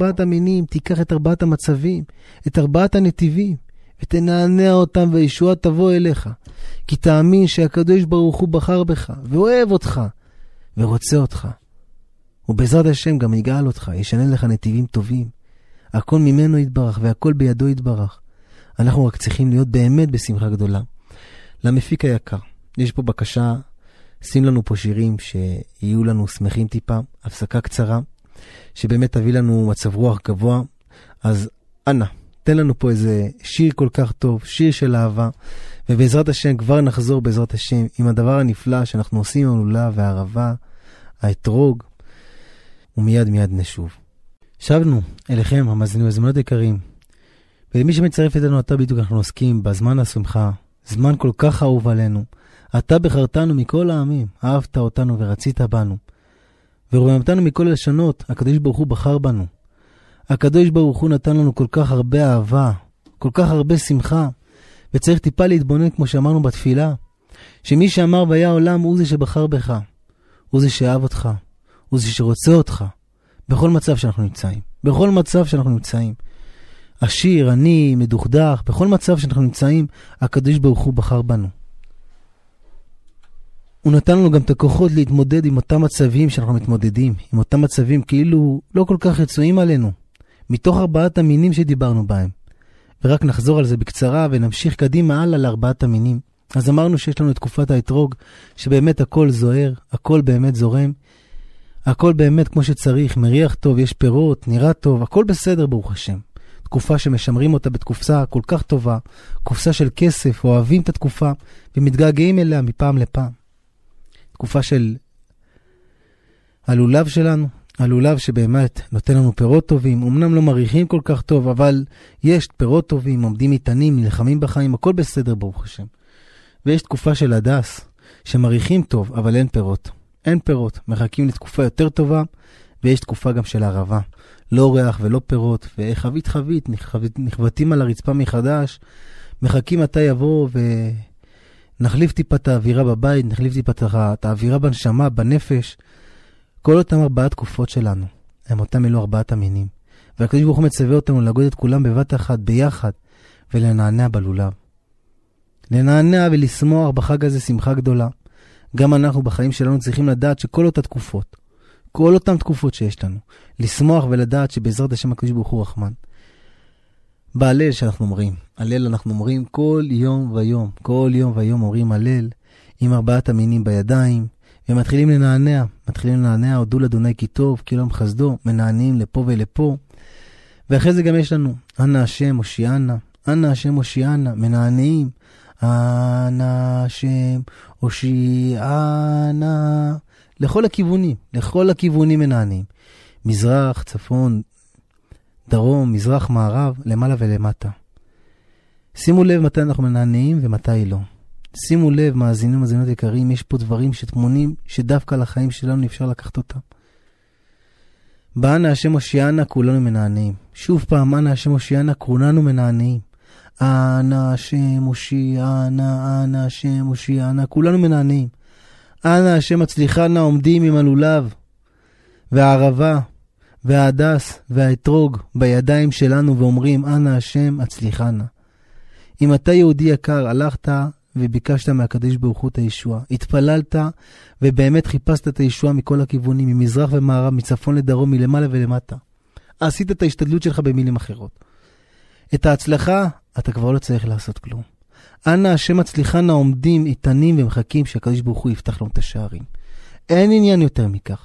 B: 4 המצבים. את 4 הנתיבים. ותנענע אותם וישועה תבוא אליך. כי תאמין שהקדוש ברוך הוא בחר בך. ואוהב אותך. ורוצה אותך. ובעזרת השם גם יגאל אותך. ישנה לך נתיבים טובים. הכל ממנו יתברך והכל בידו יתברך. אנחנו רק צריכים להיות באמת בשמחה גדולה. למפיק היקר. יש פה בקשה, שים לנו פה שירים שיהיו לנו שמחים טיפה, הפסקה קצרה, שבאמת תביא לנו מצב רוח גבוה. אז אנא, תן לנו פה איזה שיר כל כך טוב, שיר של אהבה, ובעזרת השם כבר נחזור בעזרת השם עם הדבר הנפלא שאנחנו עושים עם הלולה והערבה, האתרוג, ומיד נשוב. שבנו אליכם, המאזינים והמאזינות יקרים, ולמי שמצטרף איתנו, אתה בדיוק אנחנו עוסקים בזמן השמחה, זמן כל כך אהוב עלינו. אתה בחרתנו מכל העמים, אהבת אותנו ורצית בנו. ורוממתנו מכל הלשונות, הקדוש ברוך הוא בחר בנו. הקדוש ברוך הוא נתן לנו כל כך הרבה אהבה, כל כך הרבה שמחה, וצריך טיפה להתבונן כמו שאמרנו בתפילה, שמי שאמר והיה עולם הוא זה שבחר בך, הוא זה שאהב אותך, הוא זה שרוצה אותך, בכל מצב שאנחנו נמצאים. עשיר, עני, מדוכדך, בכל מצב שאנחנו נמצאים, הקדוש ברוך הוא בחר בנו. הוא נתן לנו גם את הכוחות להתמודד עם אותם מצבים שאנחנו מתמודדים, עם אותם מצבים כאילו לא כל כך רצויים עלינו, מתוך 4 המינים שדיברנו בהם. ורק נחזור על זה בקצרה ונמשיך קדימה הלאה ל4 המינים. אז אמרנו שיש לנו את תקופת האתרוג, שבאמת הכל זוהר, הכל באמת זורם, הכל באמת כמו שצריך, מריח טוב, יש פירות, נראה טוב, הכל בסדר ברוך השם. תקופה שמשמרים אותה בתקופה כל כך טובה, קופסה של כסף, אוהבים את התקופה ומתגעגעים אליה מפעם לפעם. תקופה של הלולב שלנו, הלולב שבאמת נותן לנו פירות טובים, אמנם לא מריחים כל כך טוב, אבל יש פירות טובים, עומדים איתנים, נלחמים בחיים, הכל בסדר ברוך השם. ויש תקופה של הדס, שמריחים טוב, אבל אין פירות. אין פירות, מחכים לתקופה יותר טובה, ויש תקופה גם של ערבה. לא ריח ולא פירות, וחבית חבית, נחבטים על הרצפה מחדש, מחכים מתי יבוא ונחליף טיפה את האווירה בבית, נחליף טיפה את האווירה בנשמה, בנפש. כל אותם 4 תקופות שלנו, הם אותם אלו 4 המינים. והקדוש ברוך הוא מצווה אותנו לגוד את כולם בבת אחת, ביחד, ולנענע בלולב. לנענע ולשמוח בחג הזה שמחה גדולה. גם אנחנו בחיים שלנו צריכים לדעת שכל אותן תקופות, כל אותן תקופות שיש לנו, לשמוח ולדעת שבעזרת השם הקדוש ברוך הוא רחמן. בהלל שאנחנו אומרים, הלל אנחנו אומרים כל יום ויום, כל יום ויום אומרים הלל, עם 4 המינים בידיים, ומתחילים לנענע, הודו לאדוני כי טוב, כי לא מחסדו, מנענעים לפה ולפה. ואחרי זה גם יש לנו, אנא השם הושיענה, אנא השם הושיענה, מנענעים, אנא השם הושיענה, לכל הכיוונים מנענעים. מזרח, צפון, דרום, מזרח, מערב, למעלה ולמטה. שימו לב מתי אנחנו מנענעים ומתי לא. שימו לב, מאזינים ומאזינות יקרים, יש פה דברים שתמונים שדווקא לחיים שלנו אפשר לקחת אותם. באנה השם הושיענה כולנו מנענעים. שוב פעם, אנה השם הושיענה כולנו מנענעים. אנה השם הושיענה, אנה השם הושיענה, כולנו מנענעים. אנה השם הצליחנה עומדים עם הלולב והערבה וההדס והאתרוג בידיים שלנו ואומרים אנה השם הצליחנה. אם אתה יהודי יקר, הלכת וביקשת מהקדוש ברוך הוא את הישועה. התפללת ובאמת חיפשת את הישועה מכל הכיוונים, ממזרח ומערב, מצפון לדרום, מלמעלה ולמטה. עשית את ההשתדלות שלך במילים אחרות. את ההצלחה אתה כבר לא צריך לעשות כלום. אנא השם הצליחנה עומדים איתנים ומחכים שהקדוש ברוך הוא יפתח לנו את השערים. אין עניין יותר מכך.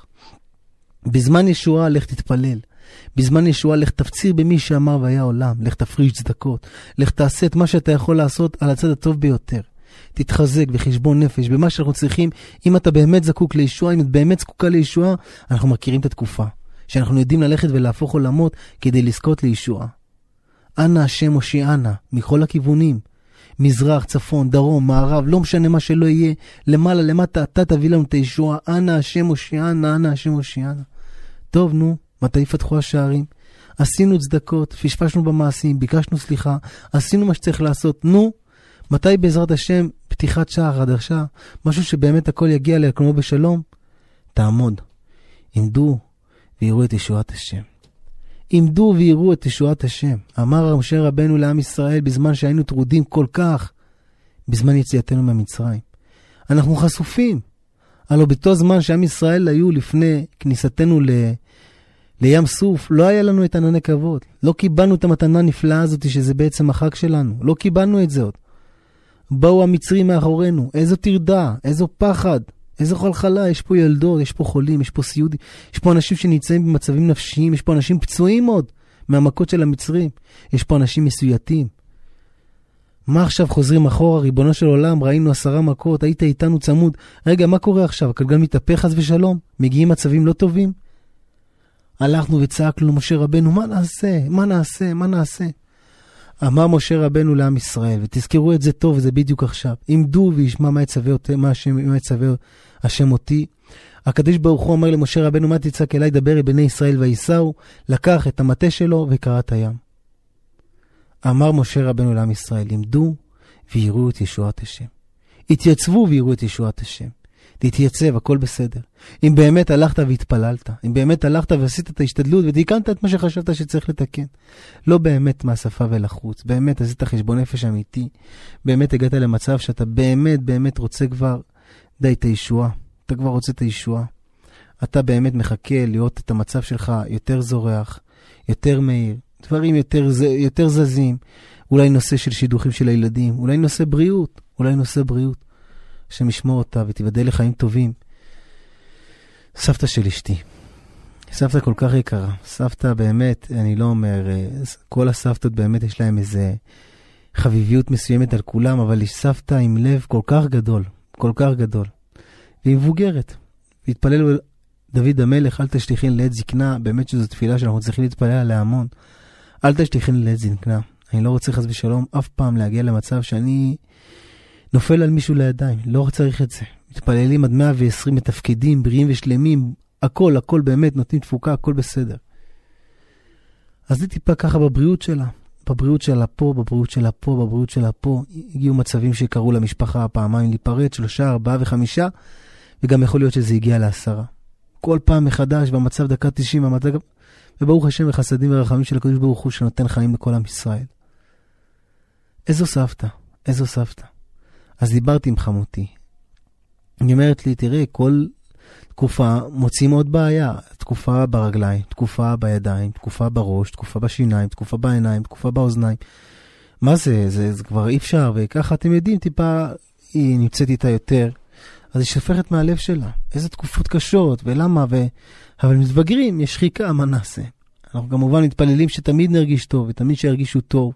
B: בזמן ישועה לך תתפלל. בזמן ישועה לך תפציר במי שאמר והיה עולם. לך תפריש צדקות. לך תעשה את מה שאתה יכול לעשות על הצד הטוב ביותר. תתחזק בחשבון נפש, במה שאנחנו צריכים. אם אתה באמת זקוק לישועה, אם את באמת זקוקה לישועה, אנחנו מכירים את התקופה. שאנחנו יודעים ללכת ולהפוך עולמות כדי לזכות לישועה. אנא השם הושיענה, מכל הכיוונים. מזרח, צפון, דרום, מערב, לא משנה מה שלא יהיה. למעלה, למטה, אתה תביא לנו את הישועה. אנא השם הושיענה, אנא השם הושיענה. טוב, נו, מתי יפתחו השערים? עשינו צדקות, פשפשנו במעשים, ביקשנו סליחה, עשינו מה שצריך לעשות. נו, מתי בעזרת השם פתיחת שער חדשה, משהו שבאמת הכל יגיע אליה כמו בשלום? תעמוד, עמדו ויראו את ישועת השם. עמדו ויראו את ישועת השם. אמר משה רבנו לעם ישראל בזמן שהיינו טרודים כל כך, בזמן יציאתנו מהמצרים. אנחנו חשופים. הלוא באותו זמן שעם ישראל היו לפני כניסתנו לים סוף, לא היה לנו את ענני כבוד. לא קיבלנו את המתנה הנפלאה הזאת שזה בעצם החג שלנו. לא קיבלנו את זה עוד. באו המצרים מאחורינו. איזו תרדה, איזו פחד, איזו חלחלה. יש פה ילדות, יש פה חולים, יש פה סיודים. יש פה אנשים שנמצאים במצבים נפשיים. יש פה אנשים פצועים עוד מהמכות של המצרים. יש פה אנשים מסויטים. מה עכשיו חוזרים אחורה? ריבונו של עולם, ראינו 10 מכות, היית איתנו צמוד. רגע, מה קורה עכשיו? הכלגל מתהפך חס ושלום? מגיעים מצבים לא טובים? הלכנו וצעקנו למשה רבנו, מה נעשה? מה נעשה? מה נעשה? אמר משה רבנו לעם ישראל, ותזכרו את זה טוב, זה בדיוק עכשיו. עמדו וישמע מה יצווה השם אותי. הקדוש ברוך הוא אומר למשה רבנו, מה תצעק אליי, דבר אל בני ישראל וייסעו. לקח את המטה שלו וקרא את הים. אמר משה רבנו לעם ישראל, עמדו ויראו את ישועת השם. התייצבו ויראו את ישועת השם. תתייצב, הכל בסדר. אם באמת הלכת והתפללת, אם באמת הלכת ועשית את ההשתדלות ותיקנת את מה שחשבת שצריך לתקן, לא באמת מהשפה ולחוץ, באמת עשית חשבון נפש אמיתי, באמת הגעת למצב שאתה באמת רוצה כבר די את הישועה, אתה כבר רוצה את הישועה, אתה באמת מחכה לראות את המצב שלך יותר זורח, יותר מהיר, דברים יותר זזים, אולי נושא של שידוכים של הילדים, אולי נושא בריאות, שמשמור אותה ותיבדל לחיים טובים. סבתא של אשתי, סבתא כל כך יקרה, סבתא באמת, אני לא אומר, כל הסבתות באמת יש להם איזה חביביות מסוימת על כולם, אבל יש סבתא עם לב כל כך גדול, והיא מבוגרת, והתפללו דוד המלך, אל תשליכני לעת זקנה, באמת שזו תפילה שאנחנו צריכים להתפלל עליה המון. אל תשליכני לעת זקנה. אני לא רוצה חס ושלום אף פעם להגיע למצב שאני נופל על מישהו לידיים. לא צריך את זה. מתפללים עד 120 מתפקדים, בריאים ושלמים, הכל באמת, נותנים תפוקה, הכל בסדר. אז זה טיפה ככה בבריאות שלה. בבריאות שלה פה, בבריאות שלה פה, בבריאות שלה פה. הגיעו מצבים שקראו למשפחה פעמיים להיפרד, 3, 4 ו5, וגם יכול להיות שזה הגיע ל10. כל פעם מחדש, במצב דקה 90, וברוך השם וחסדים ורחמים של הקדוש ברוך הוא שנותן חיים לכל עם ישראל. איזו סבתא, איזו סבתא. אז דיברתי עם חמותי. היא אומרת לי, תראה, כל תקופה מוצאים עוד בעיה. תקופה ברגליים, תקופה בידיים, תקופה בראש, תקופה בשיניים, תקופה בעיניים, תקופה באוזניים. מה זה? זה כבר אי אפשר, וככה אתם יודעים, טיפה היא נמצאת איתה יותר. אז היא שפכת מהלב שלה. איזה תקופות קשות, ולמה, אבל מתבגרים, יש שחיקה, מה נעשה? אנחנו כמובן מתפללים שתמיד נרגיש טוב, ותמיד שירגישו טוב.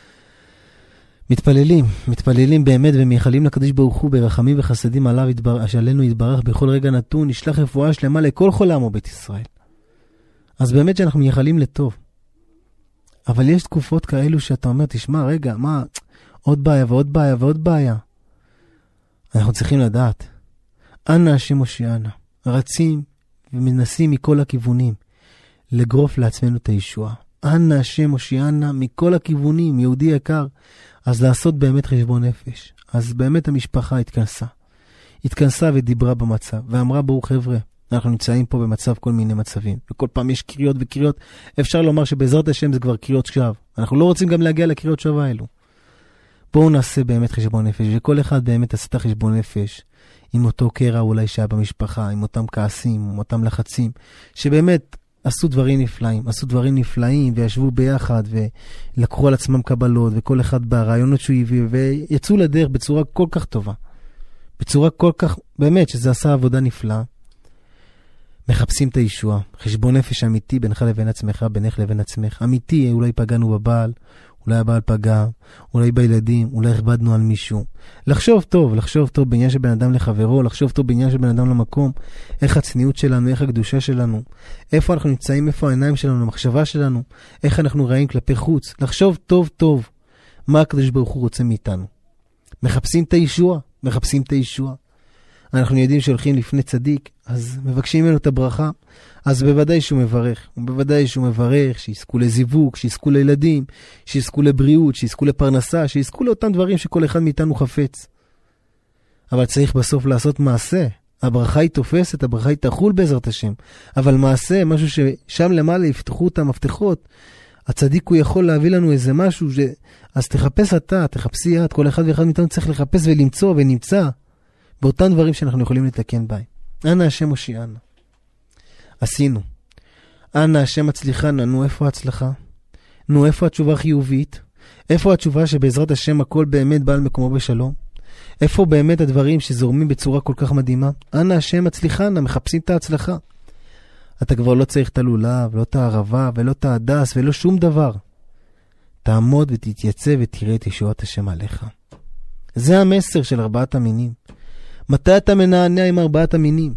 B: מתפללים באמת ומייחלים לקדוש ברוך הוא ברחמים וחסדים עלינו יתברך בכל רגע נתון, נשלח רפואה שלמה לכל חולה עמו בית ישראל. אז באמת שאנחנו מייחלים לטוב. אבל יש תקופות כאלו שאתה אומר, תשמע, רגע, מה? עוד בעיה ועוד בעיה ועוד בעיה. אנחנו צריכים לדעת. אנא השם הושיענה. רצים ומנסים מכל הכיוונים לגרוף לעצמנו את הישועה. אנא השם הושיענה מכל הכיוונים, יהודי יקר. אז לעשות באמת חשבון נפש. אז באמת המשפחה התכנסה ודיברה במצב, ואמרה ברוך חבר'ה, אנחנו נמצאים פה במצב כל מיני מצבים, וכל פעם יש קריאות וקריאות, אפשר לומר שבעזרת השם זה כבר קריאות שווא. אנחנו לא רוצים גם להגיע לקריאות שווא האלו. בואו נעשה באמת חשבון נפש, וכל אחד באמת עשה את החשבון נפש, עם אותו קרע אולי שהיה במשפחה, עם אותם כעסים, עם אותם לחצים, שבאמת עשו דברים נפלאים, וישבו ביחד, ולקחו על עצמם קבלות, וכל אחד ברעיונות שהוא הביא, ויצאו לדרך בצורה כל כך טובה. בצורה כל כך, באמת, שזה עשה עבודה נפלאה. מחפשים את הישועה. חשבון נפש אמיתי בינך לבין עצמך, בינך לבין עצמך. אמיתי, אולי פגענו בבעל, אולי הבעל פגע, אולי בילדים, אולי הכבדנו על מישהו. לחשוב טוב בעניין של בן אדם לחברו, לחשוב טוב בעניין של בן אדם למקום, איך הצניעות שלנו, איך הקדושה שלנו, איפה אנחנו נמצאים, איפה העיניים שלנו, המחשבה שלנו, איך אנחנו ראים כלפי חוץ. לחשוב טוב מה הקדוש ברוך הוא רוצה מאיתנו. מחפשים את הישועה. אנחנו יודעים שהולכים לפני צדיק, אז מבקשים ממנו את הברכה, אז בוודאי שהוא מברך, שיזכו לזיווג, שיזכו לילדים, שיזכו לבריאות, שיזכו לפרנסה, שיזכו לאותם דברים שכל אחד מאיתנו חפץ. אבל צריך בסוף לעשות מעשה. הברכה היא תופסת, הברכה היא תחול בעזרת השם. אבל מעשה, משהו ששם למעלה יפתחו את המפתחות, הצדיק הוא יכול להביא לנו איזה משהו, אז תחפש אתה, תחפשי את, כל אחד ואחד מאיתנו צריך לחפש ולמצוא ונמצא. באותם דברים שאנחנו יכולים לתקן בהם. אנא השם הושיענה. עשינו. אנא השם הצליחנה. נו, איפה ההצלחה? נו, איפה התשובה חיובית? איפה התשובה שבעזרת השם הכל באמת בא על מקומו בשלום? איפה באמת הדברים שזורמים בצורה כל כך מדהימה? אנא השם הצליחנה. מחפשים את ההצלחה. אתה כבר לא צריך את הלולב, לא את הערבה, ולא את ההדס, ולא שום דבר. תעמוד ותתייצב ותראה את ישועת השם עליך. זה המסר של 4 המינים. מתי אתה מנענע עם 4 המינים?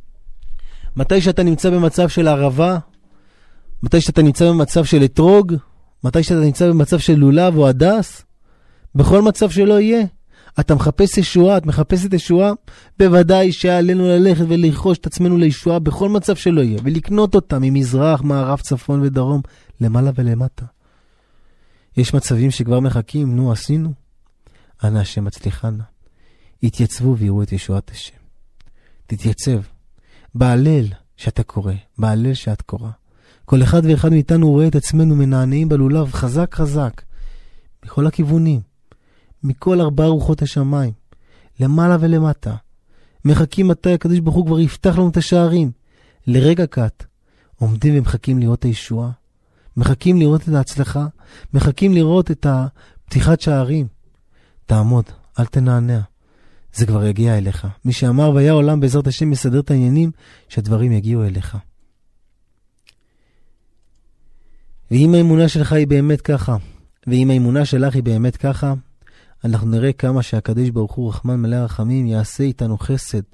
B: מתי שאתה נמצא במצב של ערבה? מתי שאתה נמצא במצב של אתרוג? מתי שאתה נמצא במצב של לולב או הדס? בכל מצב שלא יהיה. אתה מחפש ישועה, את מחפשת ישועה, בוודאי שעלינו ללכת ולרכוש את עצמנו לישועה בכל מצב שלא יהיה, ולקנות אותה ממזרח, מערב, צפון ודרום, למעלה ולמטה. יש מצבים שכבר מחכים, נו, עשינו. אנא השם הצליחנה. התייצבו ויראו את ישועת השם. תתייצב. בהלל שאתה קורא, בהלל שאת קורא. כל אחד ואחד מאיתנו רואה את עצמנו מנענעים בלולב חזק, בכל הכיוונים, מכל 4 רוחות השמיים, למעלה ולמטה. מחכים מתי הקדוש ברוך הוא כבר יפתח לנו את השערים. לרגע קט, עומדים ומחכים לראות את הישועה, מחכים לראות את ההצלחה, מחכים לראות את הפתיחת שערים. תעמוד, אל תנענע. זה כבר יגיע אליך. מי שאמר והיה עולם בעזרת השם יסדר את העניינים, שהדברים יגיעו אליך. ואם האמונה שלך היא באמת ככה, ואם האמונה שלך היא באמת ככה, אנחנו נראה כמה שהקדוש ברוך הוא רחמן מלא רחמים יעשה איתנו חסד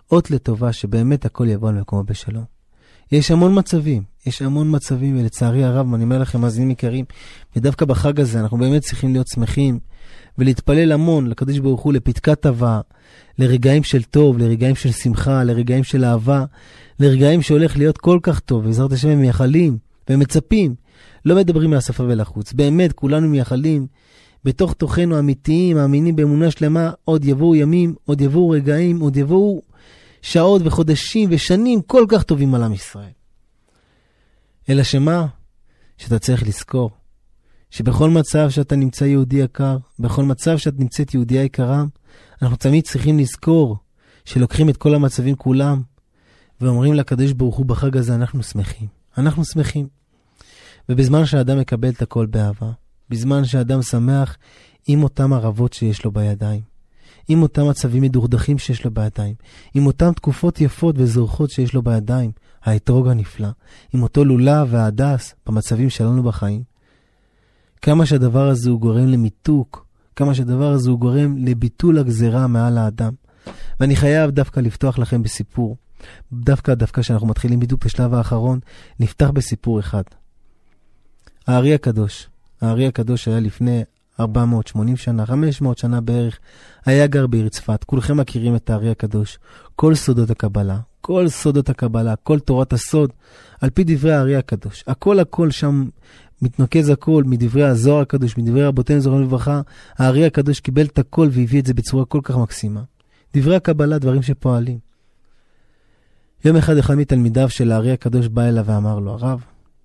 B: אות לטובה שבאמת הכל יבוא על מקומו בשלום. יש המון מצבים, ולצערי הרב, אני אומר לכם, מאזינים יקרים, ודווקא בחג הזה אנחנו באמת צריכים להיות שמחים, ולהתפלל המון לקדוש ברוך הוא, לפתקת טובה, לרגעים של טוב, לרגעים של שמחה, לרגעים של אהבה, לרגעים שהולך להיות כל כך טוב, בעזרת השם הם מייחלים ומצפים, לא מדברים מהשפה ולחוץ, באמת כולנו מייחלים, בתוך תוכנו אמיתיים, מאמינים באמונה שלמה, עוד יבואו ימים, עוד יבואו רגעים, עוד יבואו שעות וחודשים ושנים כל כך טובים על עם ישראל. אלא שמה? שאתה צריך לזכור, שבכל מצב שאתה נמצא יהודי יקר, בכל מצב שאת נמצאת יהודייה יקרה, אנחנו תמיד צריכים לזכור שלוקחים את כל המצבים כולם, ואומרים לקדוש ברוך הוא בחג הזה אנחנו שמחים. ובזמן שהאדם מקבל את הכל באהבה, בזמן שהאדם שמח עם אותם ערבות שיש לו בידיים, עם אותם מצבים מדורדכים שיש לו בידיים, עם אותם תקופות יפות וזורחות שיש לו בידיים, האתרוג הנפלא, עם אותו לולה והדס במצבים שלנו בחיים. כמה שהדבר הזה הוא גורם למיתוק, כמה שהדבר הזה הוא גורם לביטול הגזרה מעל האדם. ואני חייב דווקא לפתוח לכם בסיפור. דווקא שאנחנו מתחילים בדיוק את השלב האחרון, נפתח בסיפור אחד. הארי הקדוש היה לפני 480 שנה, 500 שנה בערך, היה גר בעיר צפת. כולכם מכירים את הארי הקדוש. כל סודות הקבלה, כל תורת הסוד, על פי דברי הארי הקדוש. הכל שם מתנקז הכל מדברי הזוהר הקדוש, מדברי רבותינו זכרונם לברכה. הארי הקדוש קיבל את הכל והביא את זה בצורה כל כך מקסימה. דברי הקבלה, דברים שפועלים. יום אחד מתלמידיו של הארי הקדוש בא אליו ואמר לו, הרב,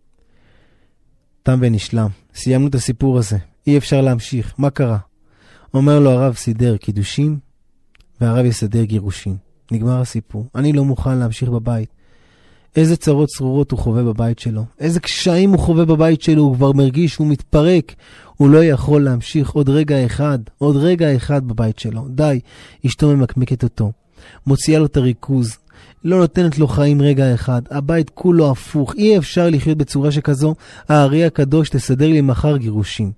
B: תם ונשלם, סיימנו את הסיפור הזה, אי אפשר להמשיך, מה קרה? אומר לו הרב, סידר קידושים והרב יסדר גירושים. נגמר הסיפור, אני לא מוכן להמשיך בבית. איזה צרות צרורות הוא חווה בבית שלו, איזה קשיים הוא חווה בבית שלו, הוא כבר מרגיש, הוא מתפרק, הוא לא יכול להמשיך עוד רגע אחד בבית שלו. די, אשתו ממקמקת אותו, מוציאה לו את הריכוז, לא נותנת לו חיים רגע אחד, הבית כולו הפוך, אי אפשר לחיות בצורה שכזו. הארי הקדוש, תסדר לי מחר גירושים.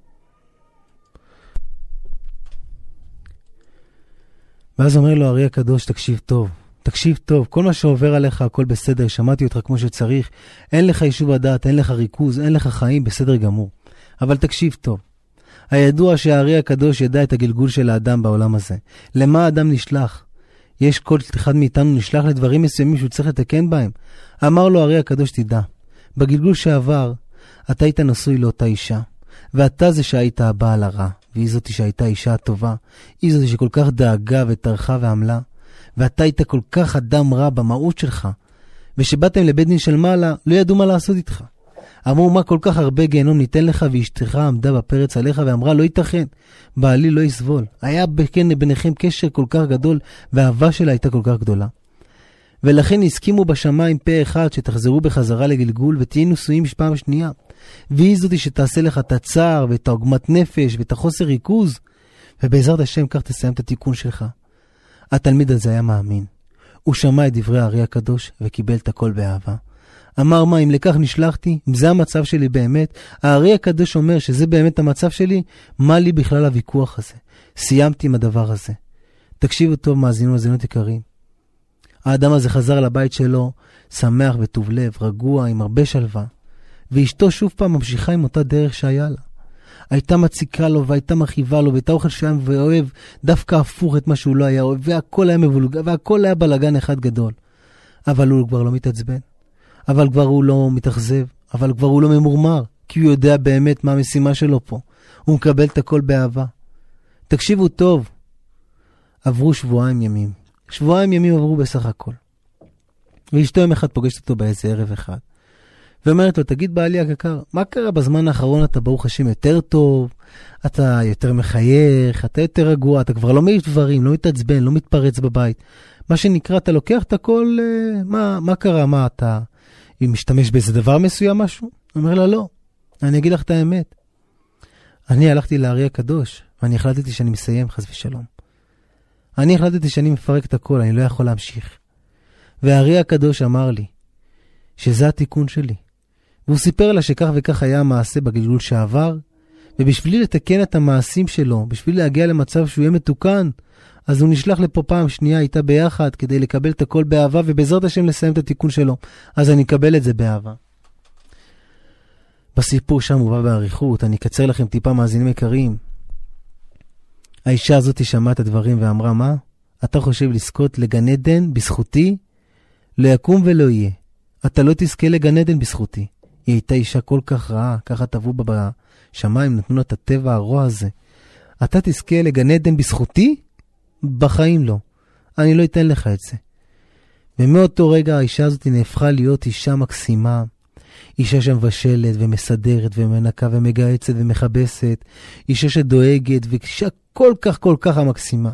B: ואז אומר לו הארי הקדוש, תקשיב טוב, כל מה שעובר עליך הכל בסדר, שמעתי אותך כמו שצריך, אין לך יישוב הדעת, אין לך ריכוז, אין לך חיים, בסדר גמור. אבל תקשיב טוב, הידוע שהארי הקדוש ידע את הגלגול של האדם בעולם הזה. למה האדם נשלח? יש כל אחד מאיתנו נשלח לדברים מסוימים שהוא צריך לתקן בהם. אמר לו הארי הקדוש, תדע, בגלגול שעבר, אתה היית נשוי לאותה אישה, ואתה זה שהיית הבעל הרע, והיא זאת שהייתה אישה הטובה, היא זאת שכל כך דאגה וטרחה ועמלה, ואתה היית כל כך אדם רע במהות שלך, ושבאתם לבית דין של מעלה, לא ידעו מה לעשות איתך. אמרו, מה כל כך הרבה גיהנום ניתן לך, ואשתך עמדה בפרץ עליך ואמרה, לא ייתכן, בעלי לא יסבול. היה ביניכם קשר כל כך גדול, והאהבה שלה הייתה כל כך גדולה. ולכן הסכימו בשמיים פה אחד שתחזרו בחזרה לגלגול, ותהיו נשואים פעם שנייה. והיא זאת שתעשה לך את הצער, ואת העוגמת נפש, ואת החוסר ריכוז, ובעזרת השם כך תסיים את התיקון שלך. התלמיד הזה היה מאמין. הוא שמע את דברי הארי הקדוש, וקיבל את הכל באהבה. אמר, מה, אם לכך נשלחתי? אם זה המצב שלי באמת? הארי הקדוש אומר שזה באמת המצב שלי? מה לי בכלל הוויכוח הזה? סיימתי עם הדבר הזה. תקשיבו טוב, מאזינות יקרים. האדם הזה חזר לבית שלו, שמח וטוב לב, רגוע, עם הרבה שלווה. ואשתו שוב פעם ממשיכה עם אותה דרך שהיה לה. הייתה מציקה לו והייתה מכאיבה לו, ואת האוכל שהיה ואוהב דווקא הפוך את מה שהוא לא היה אוהב, והכל היה מבולגן, והכל היה בלגן אחד גדול. אבל הוא כבר לא מתעצבן. אבל כבר הוא לא מתאכזב, אבל כבר הוא לא ממורמר, כי הוא יודע באמת מה המשימה שלו פה. הוא מקבל את הכל באהבה. תקשיבו טוב, עברו שבועיים ימים עברו בסך הכל. ואשתו יום אחד פוגשת אותו באיזה ערב אחד. ואומרת לו, תגיד בעלי היקר, מה קרה בזמן האחרון? אתה ברוך השם יותר טוב, אתה יותר מחייך, אתה יותר רגוע, אתה כבר לא מעיף דברים, לא מתעצבן, לא מתפרץ בבית. מה שנקרא, אתה לוקח את הכל, מה קרה? מה אתה משתמש באיזה דבר מסוים משהו? אומר לה, לא, אני אגיד לך את האמת. אני הלכתי לארי הקדוש, ואני החלטתי שאני מסיים, חס ושלום. אני החלטתי שאני מפרק את הכל, אני לא יכול להמשיך. והארי הקדוש אמר לי, שזה התיקון שלי. והוא סיפר לה שכך וכך היה המעשה בגלגול שעבר, ובשביל לתקן את המעשים שלו, בשביל להגיע למצב שהוא יהיה מתוקן, אז הוא נשלח לפה פעם שנייה איתה ביחד, כדי לקבל את הכל באהבה, ובעזרת השם לסיים את התיקון שלו. אז אני אקבל את זה באהבה. בסיפור שם מובא בעריכות, אני אקצר לכם טיפה מאזינים יקרים. האישה הזאת שמעה את הדברים ואמרה, מה? אתה חושב לזכות לגן עדן בזכותי? לא יקום ולא יהיה. אתה לא תזכה לגן עדן בזכותי. היא הייתה אישה כל כך רעה, ככה טבעו בה בשמיים, נתנו לה את הטבע הרוע הזה. אתה תזכה לגן עדן בזכותי? בחיים לא. אני לא אתן לך את זה. ומאותו רגע האישה הזאת נהפכה להיות אישה מקסימה. אישה שמבשלת ומסדרת ומנקה ומגעצת ומחבסת. אישה שדואגת ואישה כל כך המקסימה.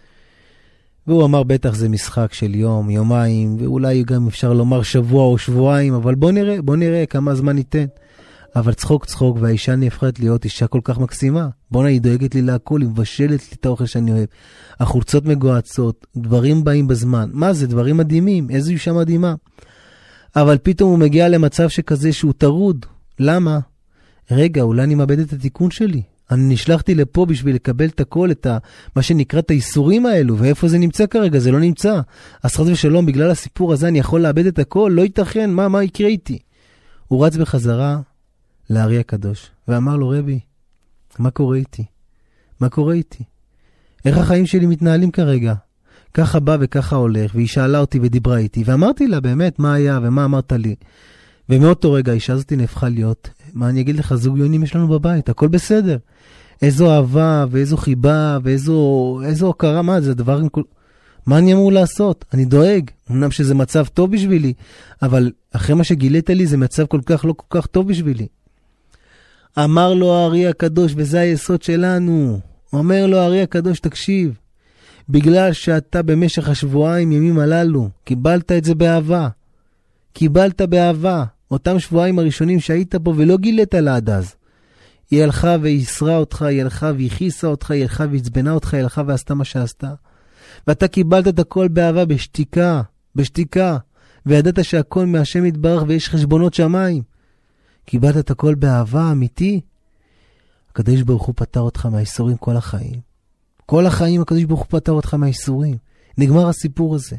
B: והוא אמר בטח זה משחק של יום, יומיים, ואולי גם אפשר לומר שבוע או שבועיים, אבל בוא נראה כמה זמן ניתן. אבל צחוק, והאישה נהפכת להיות אישה כל כך מקסימה. היא דואגת לי להכל, היא מבשלת לי את האוכל שאני אוהב. החולצות מגועצות, דברים באים בזמן. מה זה? דברים מדהימים, איזו אישה מדהימה. אבל פתאום הוא מגיע למצב שכזה שהוא טרוד. למה? רגע, אולי אני מאבד את התיקון שלי. אני נשלחתי לפה בשביל לקבל את הכל, מה שנקרא את האיסורים האלו, ואיפה זה נמצא כרגע? זה לא נמצא. אז חס ושלום, בגלל הסיפור הזה אני יכול לאבד את הכל? לא ייתכן, מה יקרה איתי? הוא רץ בחזרה לארי הקדוש, ואמר לו, רבי, מה קורה איתי? מה קורה איתי? איך החיים שלי מתנהלים כרגע? ככה בא וככה הולך, והיא שאלה אותי ודיברה איתי, ואמרתי לה באמת מה היה ומה אמרת לי. ומאותו רגע האישה הזאת נהפכה להיות, מה אני אגיד לך, זוג יונים יש לנו בבית, הכל בסדר. איזו אהבה ואיזו חיבה ואיזו הכרה, מה זה הדבר, מה אני אמור לעשות? אני דואג, אמנם שזה מצב טוב בשבילי, אבל אחרי מה שגילית לי זה מצב כל כך טוב בשבילי. אמר לו הארי הקדוש, וזה היסוד שלנו, אומר לו הארי הקדוש, תקשיב, בגלל שאתה במשך השבועיים ימים הללו, קיבלת את זה באהבה, קיבלת באהבה, אותם שבועיים הראשונים שהיית פה ולא גילית לה עד אז. היא הלכה והיסרה אותך, היא הלכה והכיסה אותך, היא הלכה והצבנה אותך, היא הלכה ועשתה מה שעשתה. ואתה קיבלת את הכל באהבה בשתיקה, וידעת שהכל מהשם יתברך ויש חשבונות שמיים. קיבלת את הכל באהבה אמיתי. הקדוש ברוך הוא פטר אותך מהאיסורים כל החיים. כל החיים הקדוש ברוך הוא פטר אותך מהאיסורים. נגמר הסיפור הזה.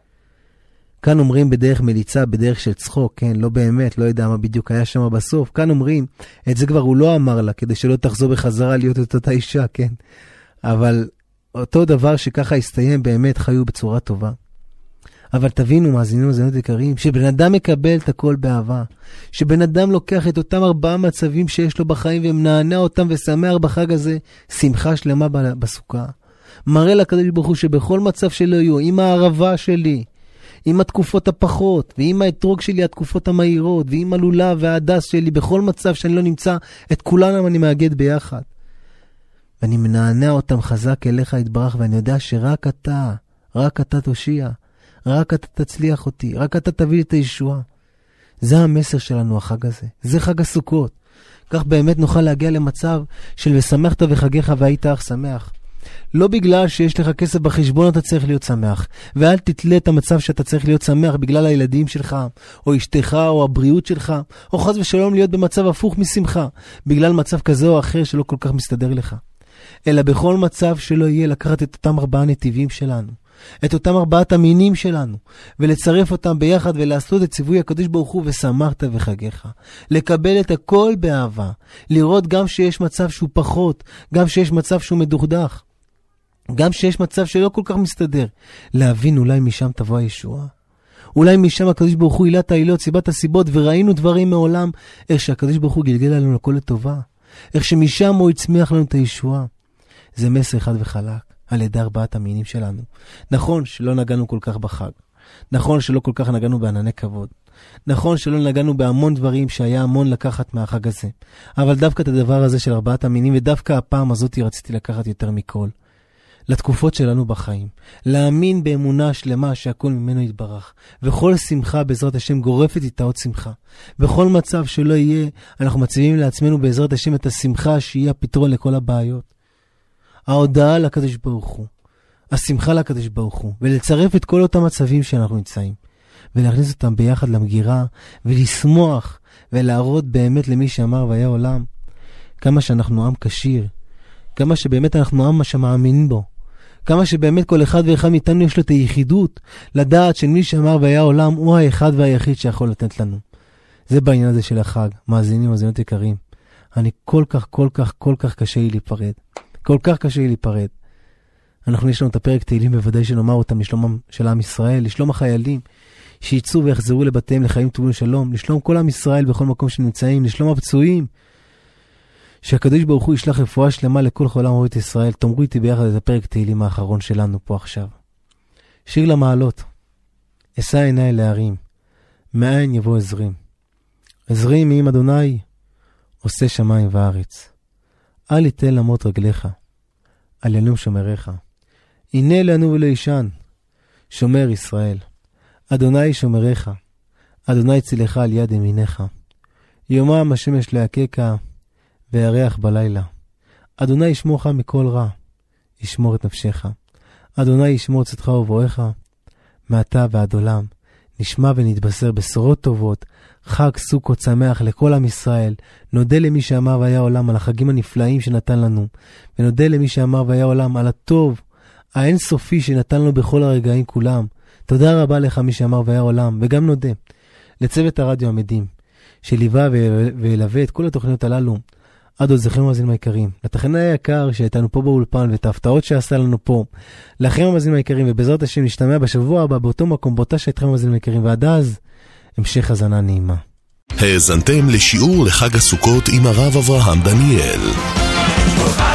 B: כאן אומרים בדרך מליצה, בדרך של צחוק, כן, לא באמת, לא יודע מה בדיוק היה שם בסוף. כאן אומרים, את זה כבר הוא לא אמר לה, כדי שלא תחזור בחזרה להיות את אותה אישה, כן. אבל אותו דבר שככה הסתיים, באמת חיו בצורה טובה. אבל תבינו, מאזינים ומאזינות יקרים, שבן אדם מקבל את הכל באהבה. שבן אדם לוקח את אותם 4 מצבים שיש לו בחיים, ומנענע אותם ושמח בחג הזה, שמחה שלמה בסוכה. מראה לקדוש ברוך הוא שבכל מצב שלו יהיו, עם הערבה שלי, עם התקופות הפחות, ועם האתרוג שלי, התקופות המהירות, ועם הלולה וההדס שלי, בכל מצב שאני לא נמצא, את כולנו אני מאגד ביחד. ואני מנענע אותם חזק אליך יתברך, ואני יודע שרק אתה תושיע, רק אתה תצליח אותי, רק אתה תביא את הישועה. זה המסר שלנו החג הזה, זה חג הסוכות. כך באמת נוכל להגיע למצב של ושמחת וחגיך והיית אך שמח. לא בגלל שיש לך כסף בחשבון אתה צריך להיות שמח, ואל תתלה את המצב שאתה צריך להיות שמח בגלל הילדים שלך, או אשתך, או הבריאות שלך, או חס ושלום להיות במצב הפוך משמחה, בגלל מצב כזה או אחר שלא כל כך מסתדר לך. אלא בכל מצב שלא יהיה לקחת את אותם 4 נתיבים שלנו, את אותם 4 המינים שלנו, ולצרף אותם ביחד ולעשות את ציווי הקדוש ברוך הוא ושמחת וחגיך. לקבל את הכל באהבה, לראות גם שיש מצב שהוא פחות, גם שיש מצב שהוא מדוכדך, גם שיש מצב שלא כל כך מסתדר, להבין אולי משם תבוא הישועה. אולי משם הקדוש ברוך הוא עילת העילות, סיבת הסיבות, וראינו דברים מעולם, איך שהקדוש ברוך הוא גלגל לנו לכל לטובה, איך שמשם הוא הצמיח לנו את הישועה. זה מסר אחד וחלק, על ידי 4 המינים שלנו. נכון שלא נגענו כל כך בחג, נכון שלא כל כך נגענו בענני כבוד, נכון שלא נגענו בהמון דברים שהיה המון לקחת מהחג הזה, אבל דווקא את הדבר הזה של 4 המינים, ודווקא הפעם הזאת רציתי לקחת יותר מכל. לתקופות שלנו בחיים, להאמין באמונה שלמה שהכל ממנו יתברך, וכל שמחה בעזרת השם גורפת איתה עוד שמחה. בכל מצב שלא יהיה, אנחנו מציבים לעצמנו בעזרת השם את השמחה שהיא הפתרון לכל הבעיות. ההודעה לקדוש ברוך הוא, השמחה לקדוש ברוך הוא, ולצרף את כל אותם מצבים שאנחנו נמצאים, ולהכניס אותם ביחד למגירה, ולשמוח, ולהראות באמת למי שאמר והיה עולם, כמה שאנחנו עם קשיר, כמה שבאמת אנחנו עם שמאמין בו, כמה שבאמת כל אחד ואחד מאיתנו יש לו את היחידות, לדעת של מי שאמר והיה עולם, הוא האחד והיחיד שיכול לתת לנו. זה בעניין הזה של החג, מאזינים, מאזינות יקרים. אני כל כך קשה לי להיפרד. כל כך קשה לי להיפרד. אנחנו יש לנו את הפרק תהילים, בוודאי שנאמר אותם לשלום של עם ישראל, לשלום החיילים, שיצאו ויחזרו לבתיהם לחיים טובים ושלום, לשלום כל עם ישראל בכל מקום שנמצאים, לשלום הפצועים, שהקדוש ברוך הוא ישלח רפואה שלמה לכל חולם אוהבת ישראל. תאמרו איתי ביחד את הפרק תהילים האחרון שלנו פה עכשיו. שיר למעלות, אשא עיניי להרים, מאין יבוא עזרים. עזרים מעם אדוני, עושה שמיים וארץ. אל יתן למות רגליך, על ינום שומריך. הנה לנו ולאישן, שומר ישראל. אדוני שומריך, אדוני צילך על יד ימיניך. יומם השמש להקקה, וירח בלילה. אדוני ישמורך מכל רע, ישמור את נפשך. אדוני ישמור צאתך ובואך, מעתה ועד עולם. נשמע ונתבשר בשורות טובות, חג סוכות שמח לכל עם ישראל. נודה למי שאמר והיה עולם על החגים הנפלאים שנתן לנו, ונודה למי שאמר והיה עולם על הטוב האינסופי שנתן לנו בכל הרגעים כולם. תודה רבה לך מי שאמר והיה עולם, וגם נודה לצוות הרדיו עמדים שליווה וילווה את כל התוכניות הללו עד עוד. זכרנו המאזינים היקרים, לטכנאי היקר שהייתנו פה באולפן ואת ההפתעות שעשה לנו פה, לכם המאזינים היקרים, ובעזרת השם נשתמע בשבוע הבא באותו מקום, באותה שאתכם המאזינים היקרים, ועד אז המשך הזנה נעימה.
A: האזנתם לשיעור לחג הסוכות עם הרב אברהם דניאל.